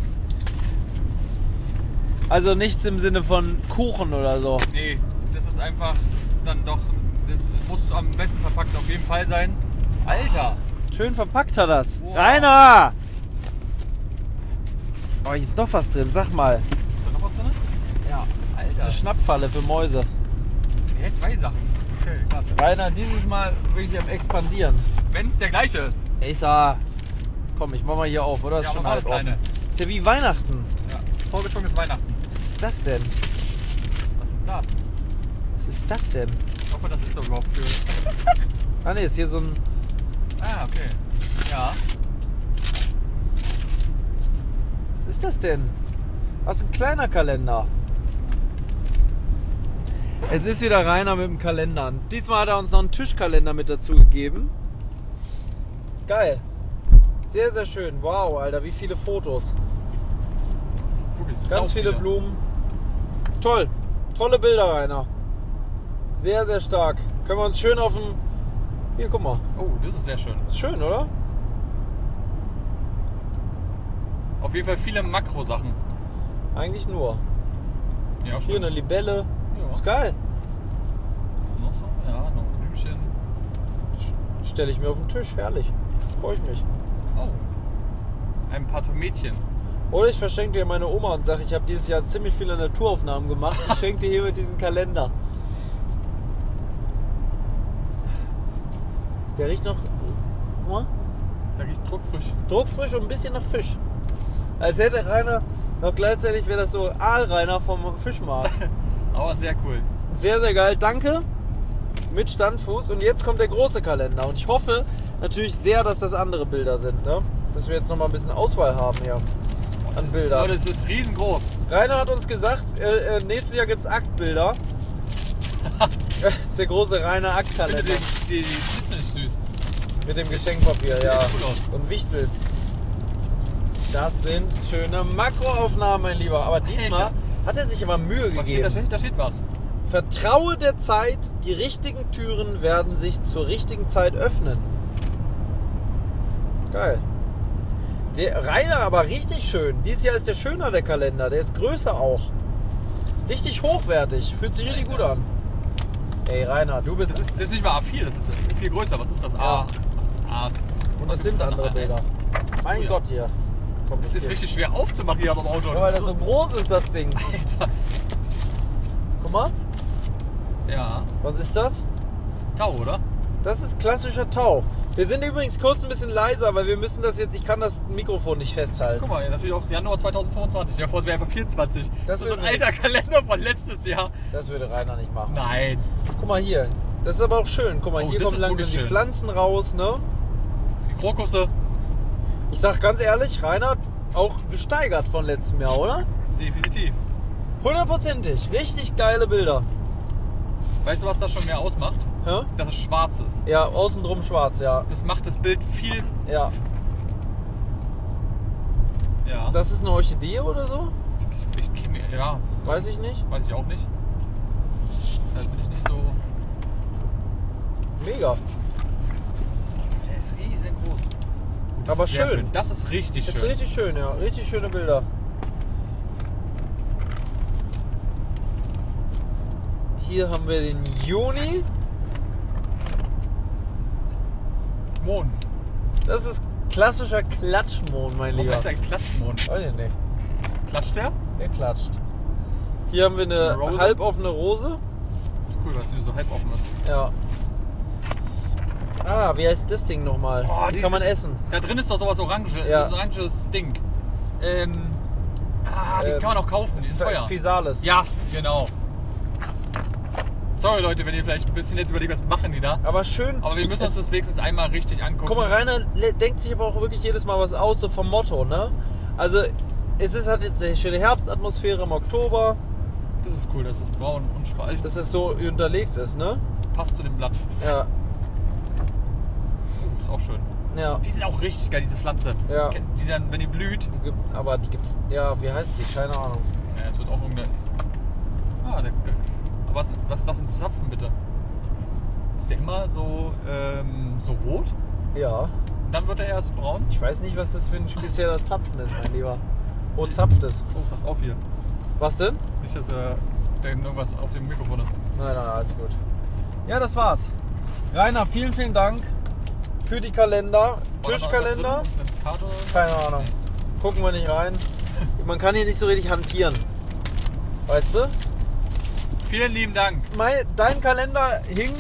Also nichts im Sinne von Kuchen oder so. Nee, das ist einfach dann doch, das muss am besten verpackt auf jeden Fall sein. Alter! Schön verpackt hat das. Wow. Rainer! Oh, hier ist noch was drin. Sag mal. Ist da noch was drin? Ja. Alter. Eine Schnappfalle für Mäuse. Hä, zwei Sachen. Okay, krass. Rainer, dieses Mal wirklich am expandieren. Wenn es der gleiche ist. Ich sag, komm, ich mach mal hier auf, oder? Das Ja, ist schon mach mal halb das offen. Kleine. Ist ja wie Weihnachten. Ja. Vorgezogenes Weihnachten. Was ist das denn? Was ist das? Was ist das denn? Ich hoffe, das ist doch überhaupt für. Ah ne, ist hier so ein... Ah, okay. Ja. Was ist das denn? Was ist ein kleiner Kalender? Es ist wieder Rainer mit dem Kalender. Diesmal hat er uns noch einen Tischkalender mit dazu gegeben. Geil. Sehr, sehr schön. Wow, Alter, wie viele Fotos. Wirklich, Ganz sau viele Blumen. Toll. Tolle Bilder, Rainer. Sehr, sehr stark. Können wir uns schön auf dem... Hier, guck mal. Oh, das ist sehr schön. Ist schön, oder? Auf jeden Fall viele Makro-Sachen. Eigentlich nur. Ja, Hier stimmt. eine Libelle. Ja. Ist geil. Noch so? Ja, noch ein Blümchen. Stelle ich mir auf den Tisch. Herrlich. Freue ich mich. Oh. Ein paar Tomätchen. Oder ich verschenke dir meine Oma und sage, ich habe dieses Jahr ziemlich viele Naturaufnahmen gemacht. Ich schenke dir hier mit diesem Kalender. Der riecht noch, guck mal, Da riecht druckfrisch. druckfrisch und ein bisschen nach Fisch. Als hätte Rainer noch gleichzeitig wäre das so Aalrainer vom Fischmarkt. Aber sehr cool. Sehr, sehr geil. Danke. Mit Standfuß. Und jetzt kommt der große Kalender. Und ich hoffe natürlich sehr, dass das andere Bilder sind. Ne? Dass wir jetzt noch mal ein bisschen Auswahl haben hier Das an ist, Bildern. Leute, es ist riesengroß. Rainer hat uns gesagt, äh, äh, nächstes Jahr gibt es Aktbilder. Das ist der große Rainer Ich Aktkalender. finde die, die, die Disney süß. Mit dem Geschenkpapier, Das sieht ja. echt cool aus. Und Wichtel. Das sind schöne Makroaufnahmen, mein Lieber. Aber diesmal Alter. hat er sich aber Mühe Was steht, da, gegeben. steht, da steht was. Vertraue der Zeit, die richtigen Türen werden sich zur richtigen Zeit öffnen. Geil. Der Rainer aber richtig schön. Dieses Jahr ist der schöner, der Kalender. Der ist größer auch. Richtig hochwertig. Fühlt sich richtig gut an. Ey, Rainer, du bist... Das ist, das ist nicht mal A vier, das ist viel größer. Was ist das? A. A. Und es sind andere Bilder. Mein Oh ja. Gott, hier. Komm, Das ist hier. richtig schwer aufzumachen hier am Auto. Ja, weil das so groß ist, das Ding. Alter. Guck mal, Ja. was ist das? Tau, oder? Das ist klassischer Tau. Wir sind übrigens kurz ein bisschen leiser, weil wir müssen das jetzt, ich kann das Mikrofon nicht festhalten. Guck mal, natürlich auch Januar zweitausendfünfundzwanzig. Ja, vor es wäre einfach vierundzwanzig. Das Das ist so ein wird alter Kalender von letztes Jahr. Das würde Rainer nicht machen. Nein. Guck mal hier. Das ist aber auch schön. Guck mal, Oh, hier das kommen ist langsam wirklich die schön. Pflanzen raus, ne? Die Krokusse. Ich sag ganz ehrlich, Rainer auch gesteigert von letztem Jahr, oder? Definitiv. Hundertprozentig. Richtig geile Bilder. Weißt du, was das schon mehr ausmacht? Ja? Dass es schwarz ist. Ja, außen drum schwarz, ja. Das macht das Bild viel. Ja. Ja. Das ist eine Orchidee oder so? Ich, ich, ich, ja. Weiß ich nicht. Weiß ich auch nicht. Da bin ich nicht so... Mega. Der ist riesengroß. Gut, das Aber ist sehr schön. Das ist richtig Das schön. ist richtig schön, ja. Richtig schöne Bilder. Hier haben wir den Juni. Mond. Das ist klassischer Klatschmond, mein Warum Lieber. heißt der eigentlich Klatschmond? Weiß ich nicht. Klatscht der? Der klatscht. Hier haben wir eine, Eine Rose? halboffene Rose. Das ist cool, dass die nur so halb offen ist. Ja. Ah, wie heißt das Ding nochmal? Oh, die diese- kann man essen. Da drin ist doch sowas Orange, Ja. so ein oranges Ding. Ähm, ah, die Ähm, kann man auch kaufen, die ist teuer. Physalis. Ja, genau. Sorry Leute, wenn ihr vielleicht ein bisschen jetzt überlegt, was machen die da. Aber schön. Aber wir müssen uns es- das wenigstens einmal richtig angucken. Guck mal, Rainer le- denkt sich aber auch wirklich jedes Mal was aus, so vom Motto, ne? Also, es ist halt jetzt eine schöne Herbstatmosphäre im Oktober, Das ist cool, dass es braun und schwarz dass es so unterlegt ist, ne? passt zu dem Blatt. Ja, Ist auch schön. ja. Die sind auch richtig geil, diese Pflanze. Ja. Kennt- Die dann, wenn die blüht, Gibt- Aber die gibt's, ja, wie heißt die? Keine Ahnung. ja, es wird auch irgendeine. Ah, der, aber was, was ist das für ein Zapfen bitte? Ist der immer so, ähm, so rot? Ja, Und dann wird er erst braun? ich weiß nicht, was das für ein spezieller Zapfen ist, mein Lieber. Wo zapft es? Oh, pass auf hier. Was denn? Nicht, dass äh, da irgendwas auf dem Mikrofon ist. Nein, nein, alles gut. Ja, das war's. Rainer, vielen, vielen Dank für die Kalender. War da noch irgendwas Tischkalender? drin? Eine Karte? Keine Ahnung. Gucken wir nicht rein. Man kann hier nicht so richtig hantieren. Weißt du? Vielen lieben Dank. Mein, dein Kalender hing.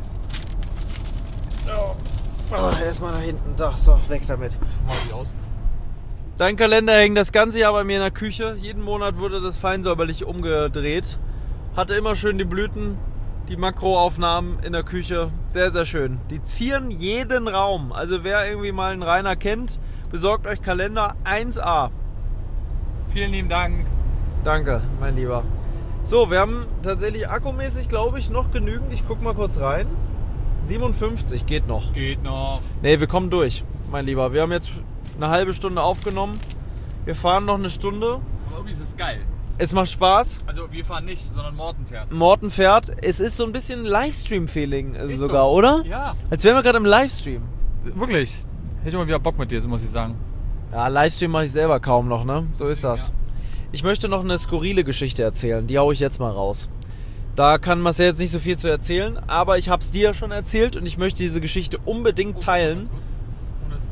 Oh, erstmal nach hinten. Da, so, weg damit. Mal die aus. Dein Kalender hing das ganze Jahr bei mir in der Küche. Jeden Monat wurde das fein säuberlich umgedreht. Hatte immer schön die Blüten, die Makroaufnahmen in der Küche. Sehr, sehr schön. Die zieren jeden Raum. Also wer irgendwie mal einen Rainer kennt, besorgt euch Kalender eins A. Vielen lieben Dank. Danke, mein Lieber. So, wir haben tatsächlich akkumäßig, glaube ich, noch genügend. Ich guck mal kurz rein. siebenundfünfzig geht noch. Geht noch. Ne, wir kommen durch, mein Lieber. Wir haben jetzt eine halbe Stunde aufgenommen. Wir fahren noch eine Stunde. Aber irgendwie ist es geil. Es macht Spaß. Also wir fahren nicht, sondern Morten fährt. Morten fährt. Es ist so ein bisschen Livestream-Feeling äh, Ist sogar, so. oder? Ja. Als wären wir gerade im Livestream. Wirklich. Hätte ich mal wieder Bock mit dir, muss ich sagen. Ja, Livestream mache ich selber kaum noch, ne? So ist das. Ja. Ich möchte noch eine skurrile Geschichte erzählen. Die haue ich jetzt mal raus. Da kann Marcel jetzt nicht so viel zu erzählen, aber ich habe es dir ja schon erzählt und ich möchte diese Geschichte unbedingt teilen. Ganz kurz. Ohne dass-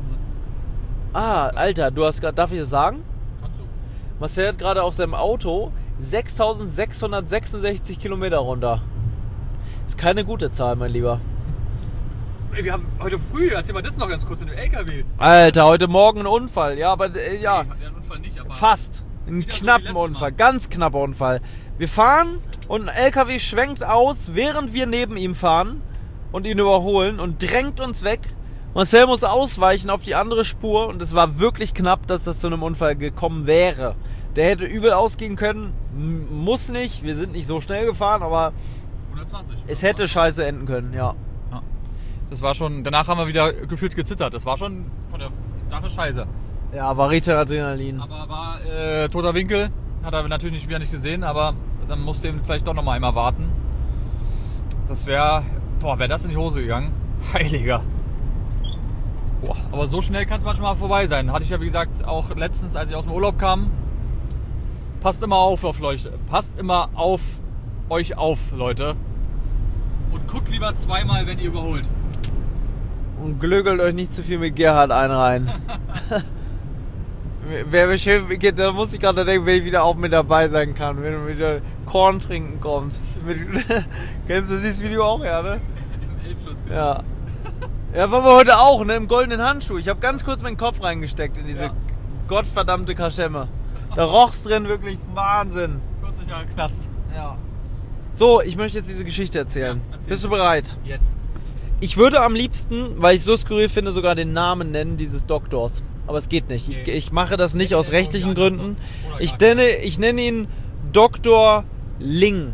Ah, Alter, du hast gerade, darf ich das sagen? Kannst du. Marcel hat gerade auf seinem Auto sechstausendsechshundertsechsundsechzig Kilometer runter. Ist keine gute Zahl, mein Lieber. Ey, wir haben heute früh, erzähl mal das noch ganz kurz mit dem L K W. Alter, heute Morgen ein Unfall. Ja, aber äh, ja, Nee, der Unfall nicht, aber fast. Ein Wieder so wie knappen letztes Unfall, Mal. ganz knapper Unfall. Wir fahren und ein L K W schwenkt aus, während wir neben ihm fahren und ihn überholen und drängt uns weg. Marcel muss ausweichen auf die andere Spur und es war wirklich knapp, dass das zu einem Unfall gekommen wäre. Der hätte übel ausgehen können, m- muss nicht, wir sind nicht so schnell gefahren, aber hundertzwanzig. es hätte scheiße enden können, ja. Ja. Das war schon, danach haben wir wieder gefühlt gezittert. Das war schon von der Sache scheiße. Ja, war richtig Adrenalin. Aber war äh, toter Winkel. Hat er natürlich nicht, wieder nicht gesehen, aber dann musste eben vielleicht doch noch mal einmal warten. Das wäre, boah, wäre das in die Hose gegangen. Heiliger. Boah, aber so schnell kann es manchmal vorbei sein. Hatte ich ja, wie gesagt, auch letztens, als ich aus dem Urlaub kam. Passt immer auf auf Leute. Passt immer auf euch auf, Leute. Und guckt lieber zweimal, wenn ihr überholt. Und glögelt euch nicht zu viel mit Gerhard ein rein. Wäre schön, da muss ich gerade denken, wenn ich wieder auch mit dabei sein kann, wenn du wieder Korn trinken kommst. Mit, kennst du dieses Video auch, ja, ne? Im Elbschutz. Ja. Ja, waren wir heute auch, ne? Im goldenen Handschuh. Ich habe ganz kurz meinen Kopf reingesteckt in diese Ja. gottverdammte Kaschemme. Da roch's drin wirklich Wahnsinn. vierzig Jahre Knast. Ja. So, ich möchte jetzt diese Geschichte erzählen. Ja, erzähl. Bist du bereit? Yes. Ich würde am liebsten, weil ich so skurril finde, sogar den Namen nennen dieses Doktors. Aber es geht nicht. Ich, Nee. ich mache das nicht aus Nee, rechtlichen irgendwie anders Gründen. sonst. Oder Ich gar nenne, ich nenne ihn Doktor Ling.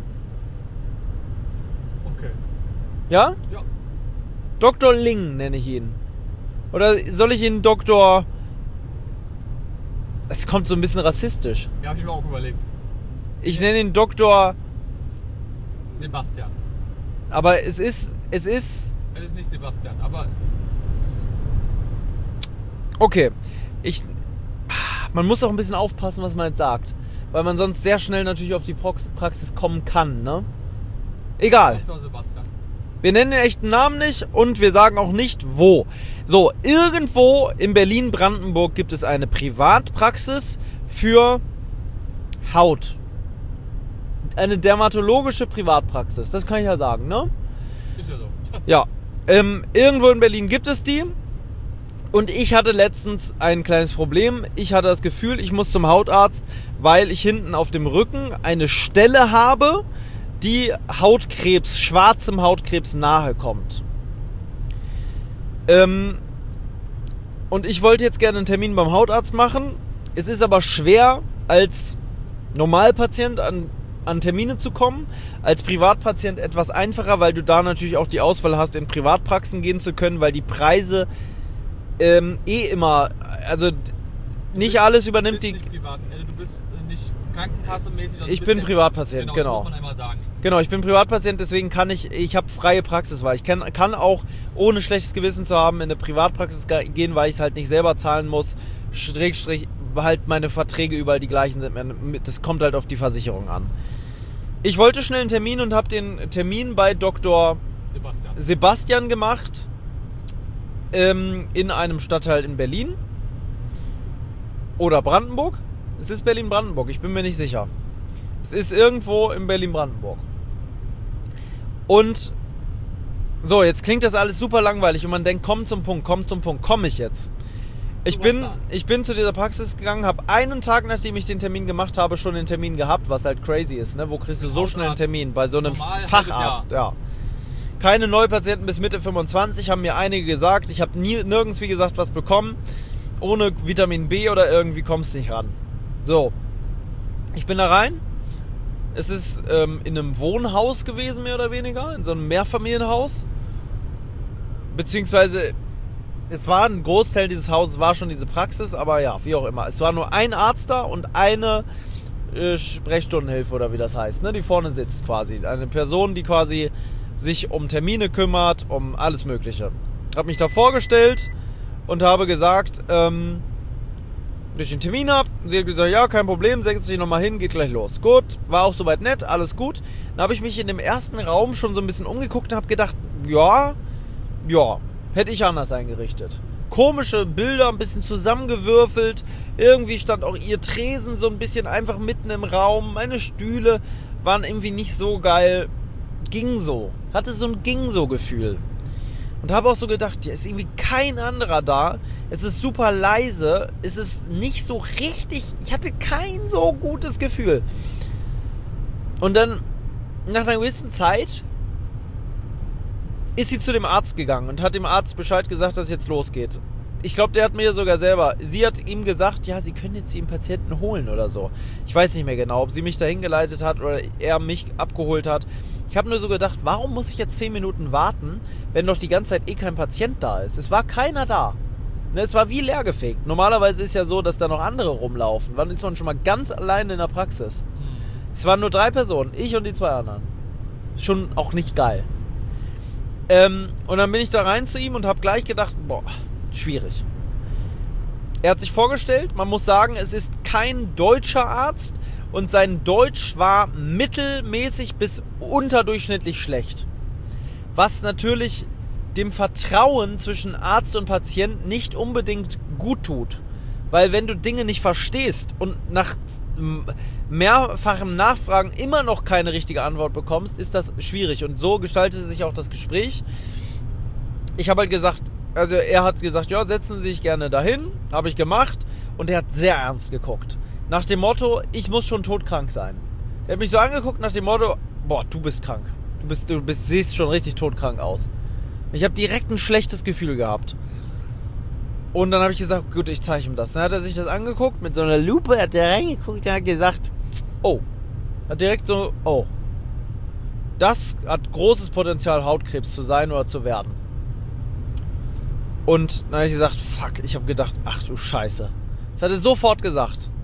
Okay. Ja? Ja. Doktor Ling nenne ich ihn. Oder soll ich ihn Doktor... Es es kommt so ein bisschen rassistisch. Ja, habe ich mir auch überlegt. Ich nenne ihn Doktor Sebastian. Aber es ist, es ist... Es ist nicht Sebastian, aber... Okay, ich... Man muss auch ein bisschen aufpassen, was man jetzt sagt. Weil man sonst sehr schnell natürlich auf die Prox- Praxis kommen kann, ne? Egal. Doktor Sebastian. Wir nennen den echten Namen nicht und wir sagen auch nicht, wo. So, irgendwo in Berlin-Brandenburg gibt es eine Privatpraxis für Haut. Eine dermatologische Privatpraxis, das kann ich ja sagen, ne? Ist ja so. Ja, ähm, irgendwo in Berlin gibt es die. Und ich hatte letztens ein kleines Problem. Ich hatte das Gefühl, ich muss zum Hautarzt, weil ich hinten auf dem Rücken eine Stelle habe, die Hautkrebs, schwarzem Hautkrebs nahe kommt. Ähm, und ich wollte jetzt gerne einen Termin beim Hautarzt machen. Es ist aber schwer, als Normalpatient an, an Termine zu kommen. Als Privatpatient etwas einfacher, weil du da natürlich auch die Auswahl hast, in Privatpraxen gehen zu können, weil die Preise ähm, eh immer, also nicht alles übernimmt die... Du bist nicht privat, also du bist nicht krankenkassenmäßig. Also ich bin Privatpatient, genau. genau. Das muss man einmal sagen. Genau, ich bin Privatpatient, deswegen kann ich, ich habe freie Praxiswahl. Ich kann, kann auch, ohne schlechtes Gewissen zu haben, in eine Privatpraxis gehen, weil ich es halt nicht selber zahlen muss. Schrägstrich, halt meine Verträge überall die gleichen sind. Das kommt halt auf die Versicherung an. Ich wollte schnell einen Termin und habe den Termin bei Doktor Sebastian, Sebastian gemacht. Ähm, in einem Stadtteil in Berlin. Oder Brandenburg. Es ist Berlin-Brandenburg, ich bin mir nicht sicher. Es ist irgendwo in Berlin-Brandenburg. Und so, jetzt klingt das alles super langweilig und man denkt, komm zum Punkt, komm zum Punkt, komm ich jetzt. Ich bin, ich bin zu dieser Praxis gegangen, habe einen Tag, nachdem ich den Termin gemacht habe, schon den Termin gehabt, was halt crazy ist, ne? Wo kriegst du so schnell einen Termin? Bei so einem Facharzt, ja. Keine Neupatienten bis Mitte fünfundzwanzig, haben mir einige gesagt. Ich habe nie, nirgends, wie gesagt, was bekommen. Ohne Vitamin B oder irgendwie kommst du nicht ran. So, ich bin da rein. Es ist ähm, in einem Wohnhaus gewesen, mehr oder weniger, in so einem Mehrfamilienhaus. Beziehungsweise, es war ein Großteil dieses Hauses, war schon diese Praxis, aber ja, wie auch immer. Es war nur ein Arzt da und eine äh, Sprechstundenhilfe oder wie das heißt, ne, die vorne sitzt quasi. Eine Person, die quasi sich um Termine kümmert, um alles Mögliche. Ich habe mich da vorgestellt und habe gesagt, ähm, dass ich einen Termin habe. Sie hat gesagt, ja, kein Problem, setz dich nochmal hin, geht gleich los. Gut, war auch soweit nett, alles gut. Dann habe ich mich in dem ersten Raum schon so ein bisschen umgeguckt und habe gedacht, ja, ja, hätte ich anders eingerichtet. Komische Bilder, ein bisschen zusammengewürfelt. Irgendwie stand auch ihr Tresen so ein bisschen einfach mitten im Raum. Meine Stühle waren irgendwie nicht so geil. Ging so. Hatte so ein Ging-so-Gefühl. Und habe auch so gedacht, ja, ist irgendwie kein anderer da. Es ist super leise. Es ist nicht so richtig... Ich hatte kein so gutes Gefühl. Und dann, nach einer gewissen Zeit, ist sie zu dem Arzt gegangen und hat dem Arzt Bescheid gesagt, dass es jetzt losgeht. Ich glaube, der hat mir sogar selber... Sie hat ihm gesagt, ja, sie können jetzt den Patienten holen oder so. Ich weiß nicht mehr genau, ob sie mich dahin geleitet hat oder er mich abgeholt hat. Ich habe nur so gedacht, warum muss ich jetzt zehn Minuten warten, wenn doch die ganze Zeit eh kein Patient da ist? Es war keiner da. Ne, es war wie leergefegt. Normalerweise ist ja so, dass da noch andere rumlaufen. Wann ist man schon mal ganz alleine in der Praxis? Es waren nur drei Personen, ich und die zwei anderen. Schon auch nicht geil. Ähm, und dann bin ich da rein zu ihm und habe gleich gedacht, boah, schwierig. Er hat sich vorgestellt, man muss sagen, es ist kein deutscher Arzt und sein Deutsch war mittelmäßig bis unterdurchschnittlich schlecht. Was natürlich dem Vertrauen zwischen Arzt und Patient nicht unbedingt gut tut. Weil wenn du Dinge nicht verstehst und nach mehrfachem Nachfragen immer noch keine richtige Antwort bekommst, ist das schwierig. Und so gestaltete sich auch das Gespräch. Ich habe halt gesagt, also er hat gesagt, ja, setzen Sie sich gerne dahin. Habe ich gemacht. Und er hat sehr ernst geguckt. Nach dem Motto, ich muss schon todkrank sein. Er hat mich so angeguckt nach dem Motto, boah, du bist krank. Du bist, du bist, siehst schon richtig todkrank aus. Ich habe direkt ein schlechtes Gefühl gehabt. Und dann habe ich gesagt, gut, ich zeige ihm das. Dann hat er sich das angeguckt, mit so einer Lupe hat er reingeguckt und hat gesagt, oh. Hat direkt so, oh. Das hat großes Potenzial, Hautkrebs zu sein oder zu werden. Und dann habe ich gesagt, fuck, ich habe gedacht, ach du Scheiße. Das hat er sofort gesagt.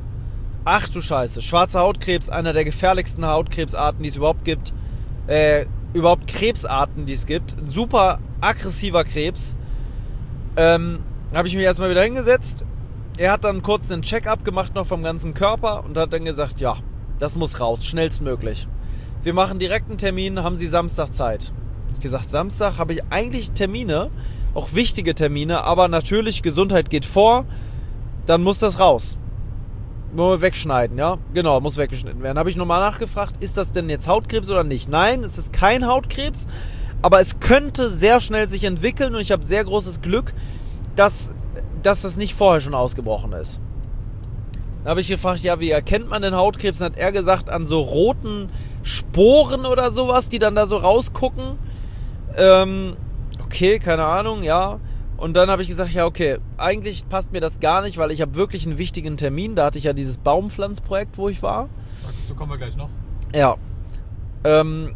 Ach du Scheiße. Schwarzer Hautkrebs, einer der gefährlichsten Hautkrebsarten, die es überhaupt gibt. Äh, überhaupt Krebsarten, die es gibt. Ein super aggressiver Krebs. Ähm, habe ich mich erstmal wieder hingesetzt. Er hat dann kurz einen Check-up gemacht noch vom ganzen Körper und hat dann gesagt, ja, das muss raus, schnellstmöglich. Wir machen direkt einen Termin, haben Sie Samstag Zeit? Ich habe gesagt, Samstag habe ich eigentlich Termine, auch wichtige Termine, aber natürlich, Gesundheit geht vor, dann muss das raus. Wollen wir wegschneiden, ja? Genau, muss weggeschnitten werden. Habe ich nochmal nachgefragt, ist das denn jetzt Hautkrebs oder nicht? Nein, es ist kein Hautkrebs, aber es könnte sehr schnell sich entwickeln und ich habe sehr großes Glück, dass, dass das nicht vorher schon ausgebrochen ist. Da habe ich gefragt, ja, wie erkennt man den Hautkrebs? Dann hat er gesagt, an so roten Sporen oder sowas, die dann da so rausgucken. Ähm, okay, keine Ahnung, ja. Und dann habe ich gesagt, ja, okay, eigentlich passt mir das gar nicht, weil ich habe wirklich einen wichtigen Termin. Da hatte ich ja dieses Baumpflanzprojekt, wo ich war. So kommen wir gleich noch. Ja. Ähm,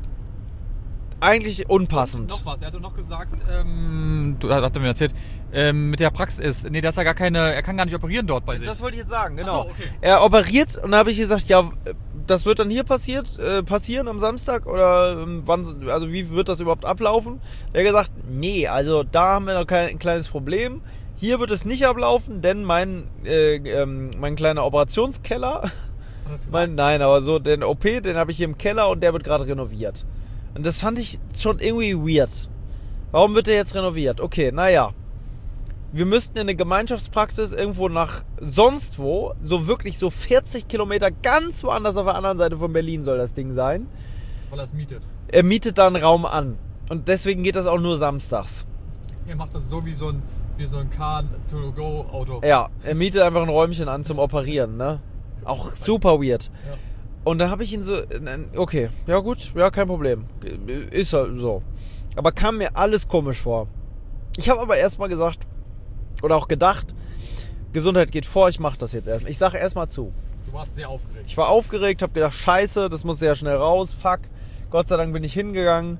eigentlich unpassend. Und noch was, er hatte noch gesagt, ähm, du hat er mir erzählt, ähm, mit der Praxis, nee, dass er gar keine, er kann gar nicht operieren dort bei sich. Das wollte ich jetzt sagen, genau. Ach so, okay. Er operiert und da habe ich gesagt, ja, das wird dann hier passiert, äh, passieren am Samstag oder ähm, wann, also wie wird das überhaupt ablaufen? Er hat gesagt, nee, also da haben wir noch kein ein kleines Problem. Hier wird es nicht ablaufen, denn mein, äh, ähm, mein kleiner Operationskeller, mein, nein, aber so den O P, den habe ich hier im Keller und der wird gerade renoviert. Und das fand ich schon irgendwie weird. Warum wird der jetzt renoviert? Okay, naja. Wir müssten in eine Gemeinschaftspraxis irgendwo nach sonst wo, so wirklich so vierzig Kilometer ganz woanders auf der anderen Seite von Berlin soll das Ding sein. Weil er es mietet. Er mietet da einen Raum an. Und deswegen geht das auch nur samstags. Er macht das so wie so ein, wie so ein Car-to-go-Auto. Ja, er mietet einfach ein Räumchen an zum Operieren, ne? Auch super weird. Ja. Und dann habe ich ihn so, okay, ja gut, ja, kein Problem. Ist halt so. Aber kam mir alles komisch vor. Ich habe aber erstmal gesagt, oder auch gedacht, Gesundheit geht vor, ich mache das jetzt erstmal. Ich sage erstmal zu. Du warst sehr aufgeregt. Ich war aufgeregt, habe gedacht, scheiße, das muss sehr schnell raus, fuck. Gott sei Dank bin ich hingegangen.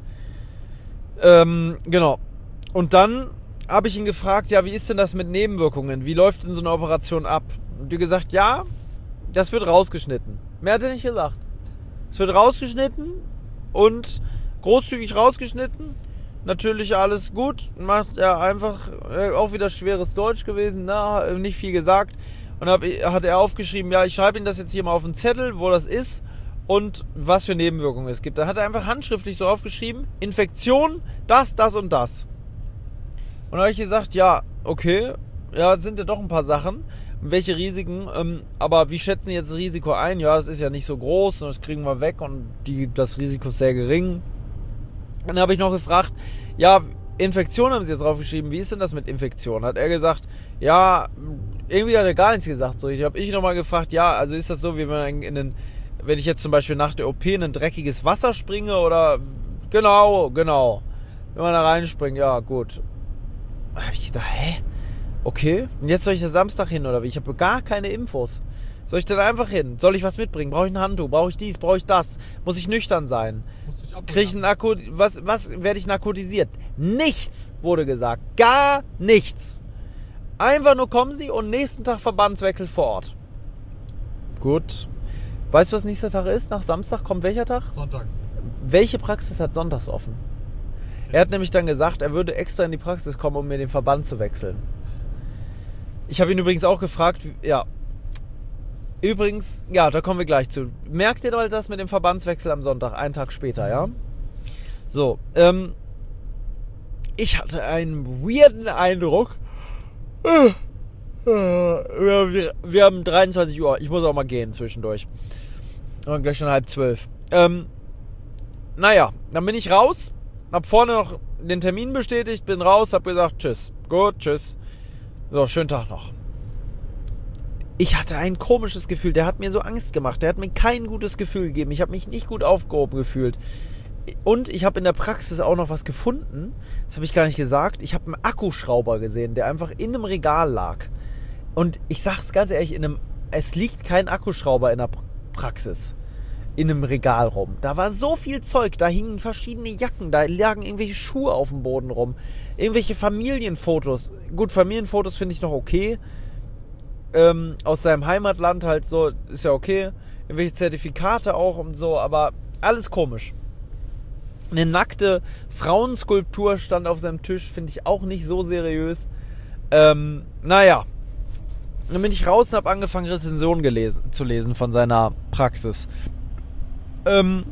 Ähm, genau. Und dann habe ich ihn gefragt, ja, wie ist denn das mit Nebenwirkungen? Wie läuft denn so eine Operation ab? Und die gesagt, ja, das wird rausgeschnitten. Mehr hat er nicht gesagt. Es wird rausgeschnitten und großzügig rausgeschnitten. Natürlich alles gut. Macht er einfach, auch wieder schweres Deutsch gewesen, ne? Nicht viel gesagt. Und hab, hat er aufgeschrieben, ja, ich schreibe Ihnen das jetzt hier mal auf den Zettel, wo das ist und was für Nebenwirkungen es gibt. Dann hat er einfach handschriftlich so aufgeschrieben, Infektion, das, das und das. Und dann habe ich gesagt, ja, okay, ja, sind ja doch ein paar Sachen. Welche Risiken, ähm, aber wie schätzen Sie jetzt das Risiko ein? Ja, das ist ja nicht so groß und das kriegen wir weg und die, das Risiko ist sehr gering. Dann habe ich noch gefragt, ja, Infektion haben Sie jetzt draufgeschrieben, wie ist denn das mit Infektion? Hat er gesagt, ja, irgendwie hat er gar nichts gesagt. So, ich habe ich nochmal gefragt, ja, also ist das so, wie wenn man in den, wenn ich jetzt zum Beispiel nach der O P in ein dreckiges Wasser springe oder, genau, genau, wenn man da reinspringt, ja, gut. Da habe ich gedacht, hä? Okay, und jetzt soll ich da Samstag hin oder wie? Ich habe gar keine Infos. Soll ich da einfach hin? Soll ich was mitbringen? Brauche ich ein Handtuch? Brauche ich dies? Brauche ich das? Muss ich nüchtern sein? Kriege ich ein Narko... Was, was werde ich narkotisiert? Nichts wurde gesagt. Gar nichts. Einfach nur kommen Sie und nächsten Tag Verbandswechsel vor Ort. Gut. Weißt du, was nächster Tag ist? Nach Samstag kommt welcher Tag? Sonntag. Welche Praxis hat sonntags offen? Er hat nämlich dann gesagt, er würde extra in die Praxis kommen, um mir den Verband zu wechseln. Ich habe ihn übrigens auch gefragt, ja, übrigens, ja, da kommen wir gleich zu. Merkt ihr mal das mit dem Verbandswechsel am Sonntag, einen Tag später, ja? So, ähm, ich hatte einen weirden Eindruck. Wir, wir haben dreiundzwanzig Uhr, ich muss auch mal gehen zwischendurch. Und gleich schon halb zwölf. Ähm, naja, dann bin ich raus, hab vorne noch den Termin bestätigt, bin raus, hab gesagt, tschüss, gut, tschüss. So, schönen Tag noch. Ich hatte ein komisches Gefühl, der hat mir so Angst gemacht, der hat mir kein gutes Gefühl gegeben, ich habe mich nicht gut aufgehoben gefühlt. Und ich habe in der Praxis auch noch was gefunden, das habe ich gar nicht gesagt, ich habe einen Akkuschrauber gesehen, der einfach in einem Regal lag. Und ich sag's ganz ehrlich, in einem, es liegt kein Akkuschrauber in der Praxis, in einem Regal rum. Da war so viel Zeug, da hingen verschiedene Jacken, da lagen irgendwelche Schuhe auf dem Boden rum, irgendwelche Familienfotos. Gut, Familienfotos finde ich noch okay. ähm, aus seinem Heimatland halt so, ist ja okay, irgendwelche Zertifikate auch und so, aber alles komisch. Eine nackte Frauenskulptur stand auf seinem Tisch, finde ich auch nicht so seriös. Ähm, naja, dann bin ich raus und habe angefangen, Rezensionen gelesen, zu lesen von seiner Praxis. Ähm,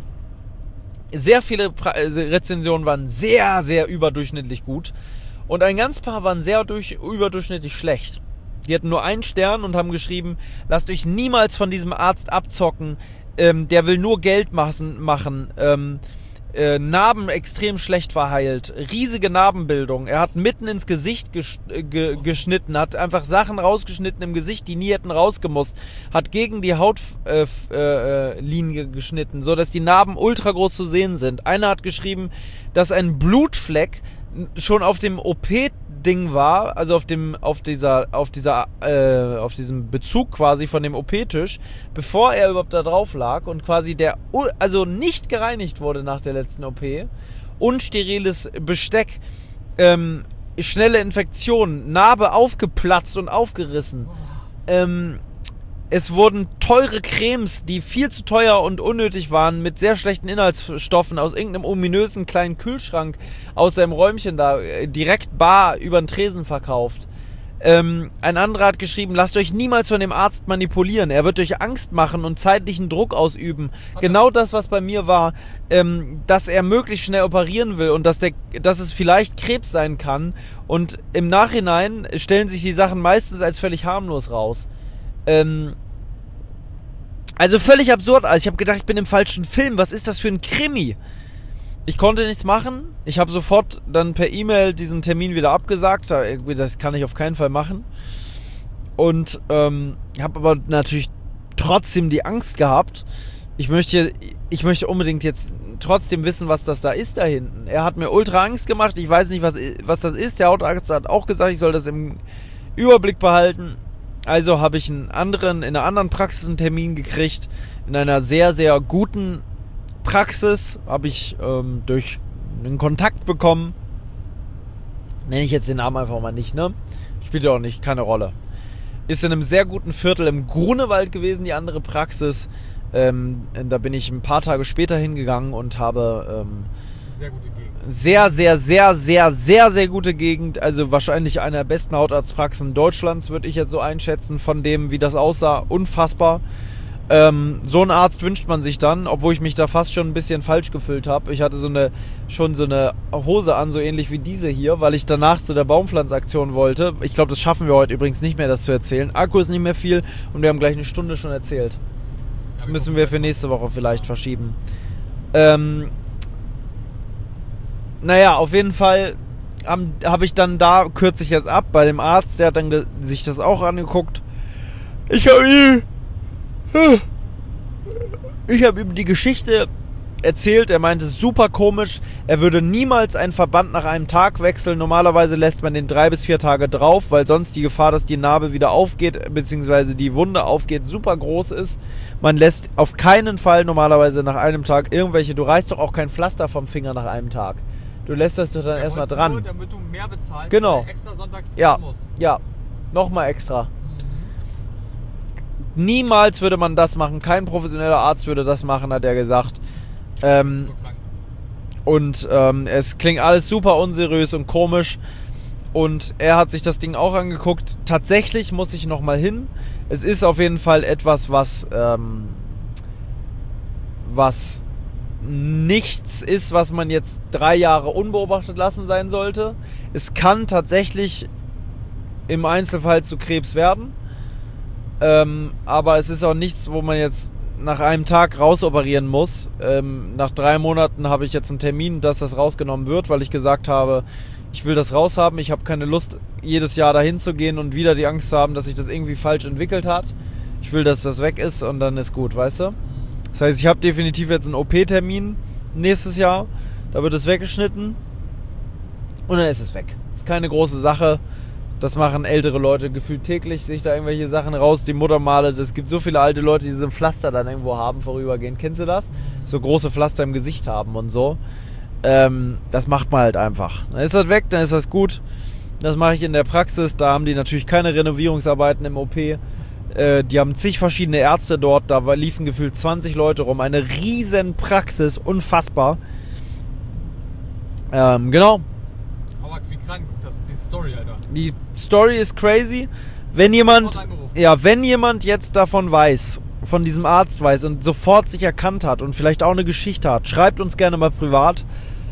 sehr viele pra- Rezensionen waren sehr, sehr überdurchschnittlich gut und ein ganz paar waren sehr durch, überdurchschnittlich schlecht. Die hatten nur einen Stern und haben geschrieben, lasst euch niemals von diesem Arzt abzocken, ähm, der will nur Geld machen, machen ähm, Äh, Narben extrem schlecht verheilt, riesige Narbenbildung. Er hat mitten ins Gesicht ges ge geschnitten, hat einfach Sachen rausgeschnitten im Gesicht, die nie hätten rausgemusst, hat gegen die Hautlinie äh, äh, geschnitten, so dass die Narben ultra groß zu sehen sind. Einer hat geschrieben, dass ein Blutfleck schon auf dem O P-Ding war, also auf dem, auf dieser, auf dieser, äh, auf diesem Bezug quasi von dem O P-Tisch, bevor er überhaupt da drauf lag und quasi der, also nicht gereinigt wurde nach der letzten O P, unsteriles Besteck, ähm, schnelle Infektion, Narbe aufgeplatzt und aufgerissen, ähm, es wurden teure Cremes, die viel zu teuer und unnötig waren, mit sehr schlechten Inhaltsstoffen aus irgendeinem ominösen kleinen Kühlschrank aus seinem Räumchen da direkt bar über den Tresen verkauft. Ähm, ein anderer hat geschrieben, lasst euch niemals von dem Arzt manipulieren. Er wird euch Angst machen und zeitlichen Druck ausüben. Okay. Genau das, was bei mir war, ähm, dass er möglichst schnell operieren will und dass, der, dass es vielleicht Krebs sein kann. Und im Nachhinein stellen sich die Sachen meistens als völlig harmlos raus. Ähm, also völlig absurd. Also ich habe gedacht, ich bin im falschen Film. Was ist das für ein Krimi? Ich konnte nichts machen. Ich habe sofort dann per E-Mail diesen Termin wieder abgesagt. Das kann ich auf keinen Fall machen. Und ähm, habe aber natürlich trotzdem die Angst gehabt. Ich möchte, ich möchte unbedingt jetzt trotzdem wissen, was das da ist da hinten. Er hat mir ultra Angst gemacht. Ich weiß nicht, was, was das ist. Der Hautarzt hat auch gesagt, ich soll das im Überblick behalten. Also habe ich einen anderen, in einer anderen Praxis einen Termin gekriegt. In einer sehr, sehr guten Praxis habe ich ähm, durch einen Kontakt bekommen. Nenne ich jetzt den Namen einfach mal nicht, ne? Spielt ja auch nicht, keine Rolle. Ist in einem sehr guten Viertel im Grunewald gewesen, die andere Praxis. Ähm, da bin ich ein paar Tage später hingegangen und habe ähm, sehr gute Gegend. Sehr, sehr, sehr, sehr, sehr, sehr gute Gegend. Also wahrscheinlich eine der besten Hautarztpraxen Deutschlands, würde ich jetzt so einschätzen, von dem, wie das aussah. Unfassbar. Ähm, so einen Arzt wünscht man sich dann, obwohl ich mich da fast schon ein bisschen falsch gefühlt habe. Ich hatte so eine, schon so eine Hose an, so ähnlich wie diese hier, weil ich danach zu der Baumpflanzaktion wollte. Ich glaube, das schaffen wir heute übrigens nicht mehr, das zu erzählen. Akku ist nicht mehr viel und wir haben gleich eine Stunde schon erzählt. Das müssen wir für nächste Woche vielleicht verschieben. Ähm... Naja, auf jeden Fall habe hab ich dann da, kürze ich jetzt ab, bei dem Arzt, der hat dann sich das auch angeguckt. Ich habe ihm, ich habe ihm die Geschichte erzählt, er meinte, super komisch, er würde niemals einen Verband nach einem Tag wechseln, normalerweise lässt man den drei bis vier Tage drauf, weil sonst die Gefahr, dass die Narbe wieder aufgeht, beziehungsweise die Wunde aufgeht, super groß ist. Man lässt auf keinen Fall normalerweise nach einem Tag irgendwelche, du reißt doch auch kein Pflaster vom Finger nach einem Tag. Du lässt das doch dann ja, erstmal dran. Nur, damit du mehr bezahlst, genau. Weil extra sonntags ja, musst. Ja, nochmal extra. Mhm. Niemals würde man das machen. Kein professioneller Arzt würde das machen, hat er gesagt. Ähm, so krank. Und ähm, es klingt alles super unseriös und komisch. Und er hat sich das Ding auch angeguckt. Tatsächlich muss ich nochmal hin. Es ist auf jeden Fall etwas, was ähm, was nichts ist, was man jetzt drei Jahre unbeobachtet lassen sein sollte. Es kann tatsächlich im Einzelfall zu Krebs werden. Ähm, aber es ist auch nichts, wo man jetzt nach einem Tag rausoperieren muss. Ähm, nach drei Monaten habe ich jetzt einen Termin, dass das rausgenommen wird, weil ich gesagt habe, ich will das raushaben. Ich habe keine Lust, jedes Jahr dahin zu gehen und wieder die Angst zu haben, dass sich das irgendwie falsch entwickelt hat. Ich will, dass das weg ist und dann ist gut, weißt du? Das heißt, ich habe definitiv jetzt einen O P-Termin nächstes Jahr. Da wird es weggeschnitten und dann ist es weg. Ist keine große Sache. Das machen ältere Leute gefühlt täglich, sich da irgendwelche Sachen raus, die Muttermale. Es gibt so viele alte Leute, die so ein Pflaster dann irgendwo haben, vorübergehend. Kennst du das? So große Pflaster im Gesicht haben und so. Ähm, das macht man halt einfach. Dann ist das weg, dann ist das gut. Das mache ich in der Praxis. Da haben die natürlich keine Renovierungsarbeiten im O P. Äh, die haben zig verschiedene Ärzte dort. Da liefen gefühlt zwanzig Leute rum. Eine riesen Praxis. Unfassbar. Ähm, genau. Aber wie krank, das ist die Story, Alter. Die Story ist crazy. Wenn jemand, ja, wenn jemand jetzt davon weiß, von diesem Arzt weiß und sofort sich erkannt hat und vielleicht auch eine Geschichte hat, schreibt uns gerne mal privat.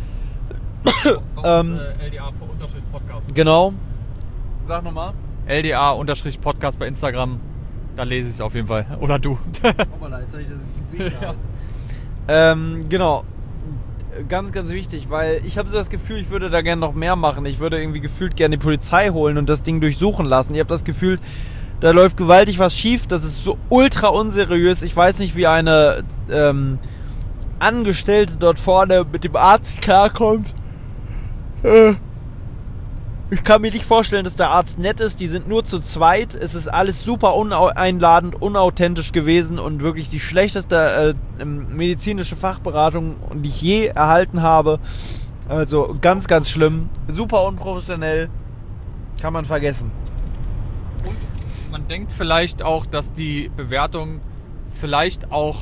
ähm, äh, L D A-Podcast. Genau. Sag nochmal. L D A-Podcast bei Instagram. Da lese ich es auf jeden Fall. Oder du. Oh mal, jetzt habe ich das gesehen. Ja. ähm, genau. Ganz, ganz wichtig, weil ich habe so das Gefühl, ich würde da gerne noch mehr machen. Ich würde irgendwie gefühlt gerne die Polizei holen und das Ding durchsuchen lassen. Ich habe das Gefühl, da läuft gewaltig was schief. Das ist so ultra unseriös. Ich weiß nicht, wie eine ähm, Angestellte dort vorne mit dem Arzt klarkommt. Äh, ich kann mir nicht vorstellen, dass der Arzt nett ist. Die sind nur zu zweit. Es ist alles super uneinladend, unauthentisch gewesen und wirklich die schlechteste äh, medizinische Fachberatung, die ich je erhalten habe. Also ganz, ganz schlimm. Super unprofessionell. Kann man vergessen. Und man denkt vielleicht auch, dass die Bewertungen vielleicht auch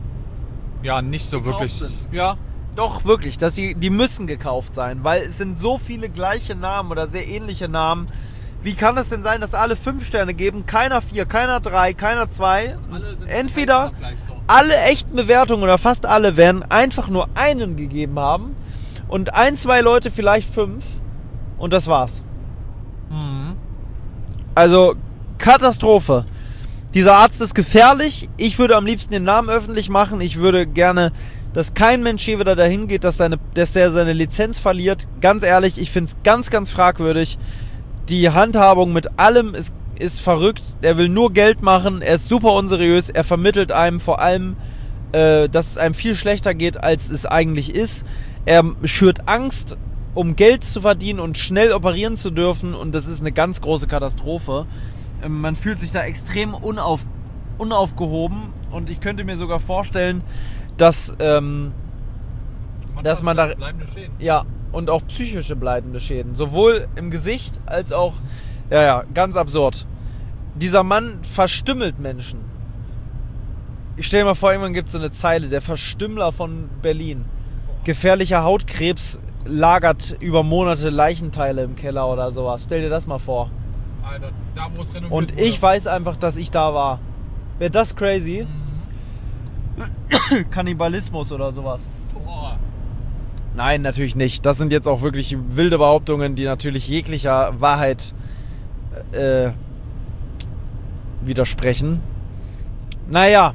ja nicht so gekauft wirklich sind. Ja. Doch, wirklich. Dass sie, die müssen gekauft sein, weil es sind so viele gleiche Namen oder sehr ähnliche Namen. Wie kann es denn sein, dass alle fünf Sterne geben, keiner vier, keiner drei, keiner zwei? Alle sind Entweder gleich so. alle echten Bewertungen oder fast alle werden einfach nur einen gegeben haben und ein, zwei Leute vielleicht fünf und das war's. Mhm. Also Katastrophe. Dieser Arzt ist gefährlich. Ich würde am liebsten den Namen öffentlich machen. Ich würde gerne, dass kein Mensch hier wieder dahin geht, dass, seine, dass er seine Lizenz verliert. Ganz ehrlich, ich finde es ganz, ganz fragwürdig. Die Handhabung mit allem ist, ist verrückt. Er will nur Geld machen. Er ist super unseriös. Er vermittelt einem vor allem, äh, dass es einem viel schlechter geht, als es eigentlich ist. Er schürt Angst, um Geld zu verdienen und schnell operieren zu dürfen. Und das ist eine ganz große Katastrophe. Ähm, man fühlt sich da extrem unauf, unaufgehoben. Und ich könnte mir sogar vorstellen, dass, ähm, dass man da, bleibende Schäden. ja, und auch psychische bleibende Schäden, sowohl im Gesicht als auch, ja, ja, ganz absurd. Dieser Mann verstümmelt Menschen. Ich stelle mir vor, irgendwann gibt es so eine Zeile, der Verstümmler von Berlin. Gefährlicher Hautkrebs lagert über Monate Leichenteile im Keller oder sowas. Stell dir das mal vor. Alter, da wo es renoviert Und wurde. ich weiß einfach, dass ich da war. Wäre das crazy? Mhm. Kannibalismus oder sowas. Boah. Nein, natürlich nicht. Das sind jetzt auch wirklich wilde Behauptungen, die natürlich jeglicher Wahrheit äh, widersprechen. Naja.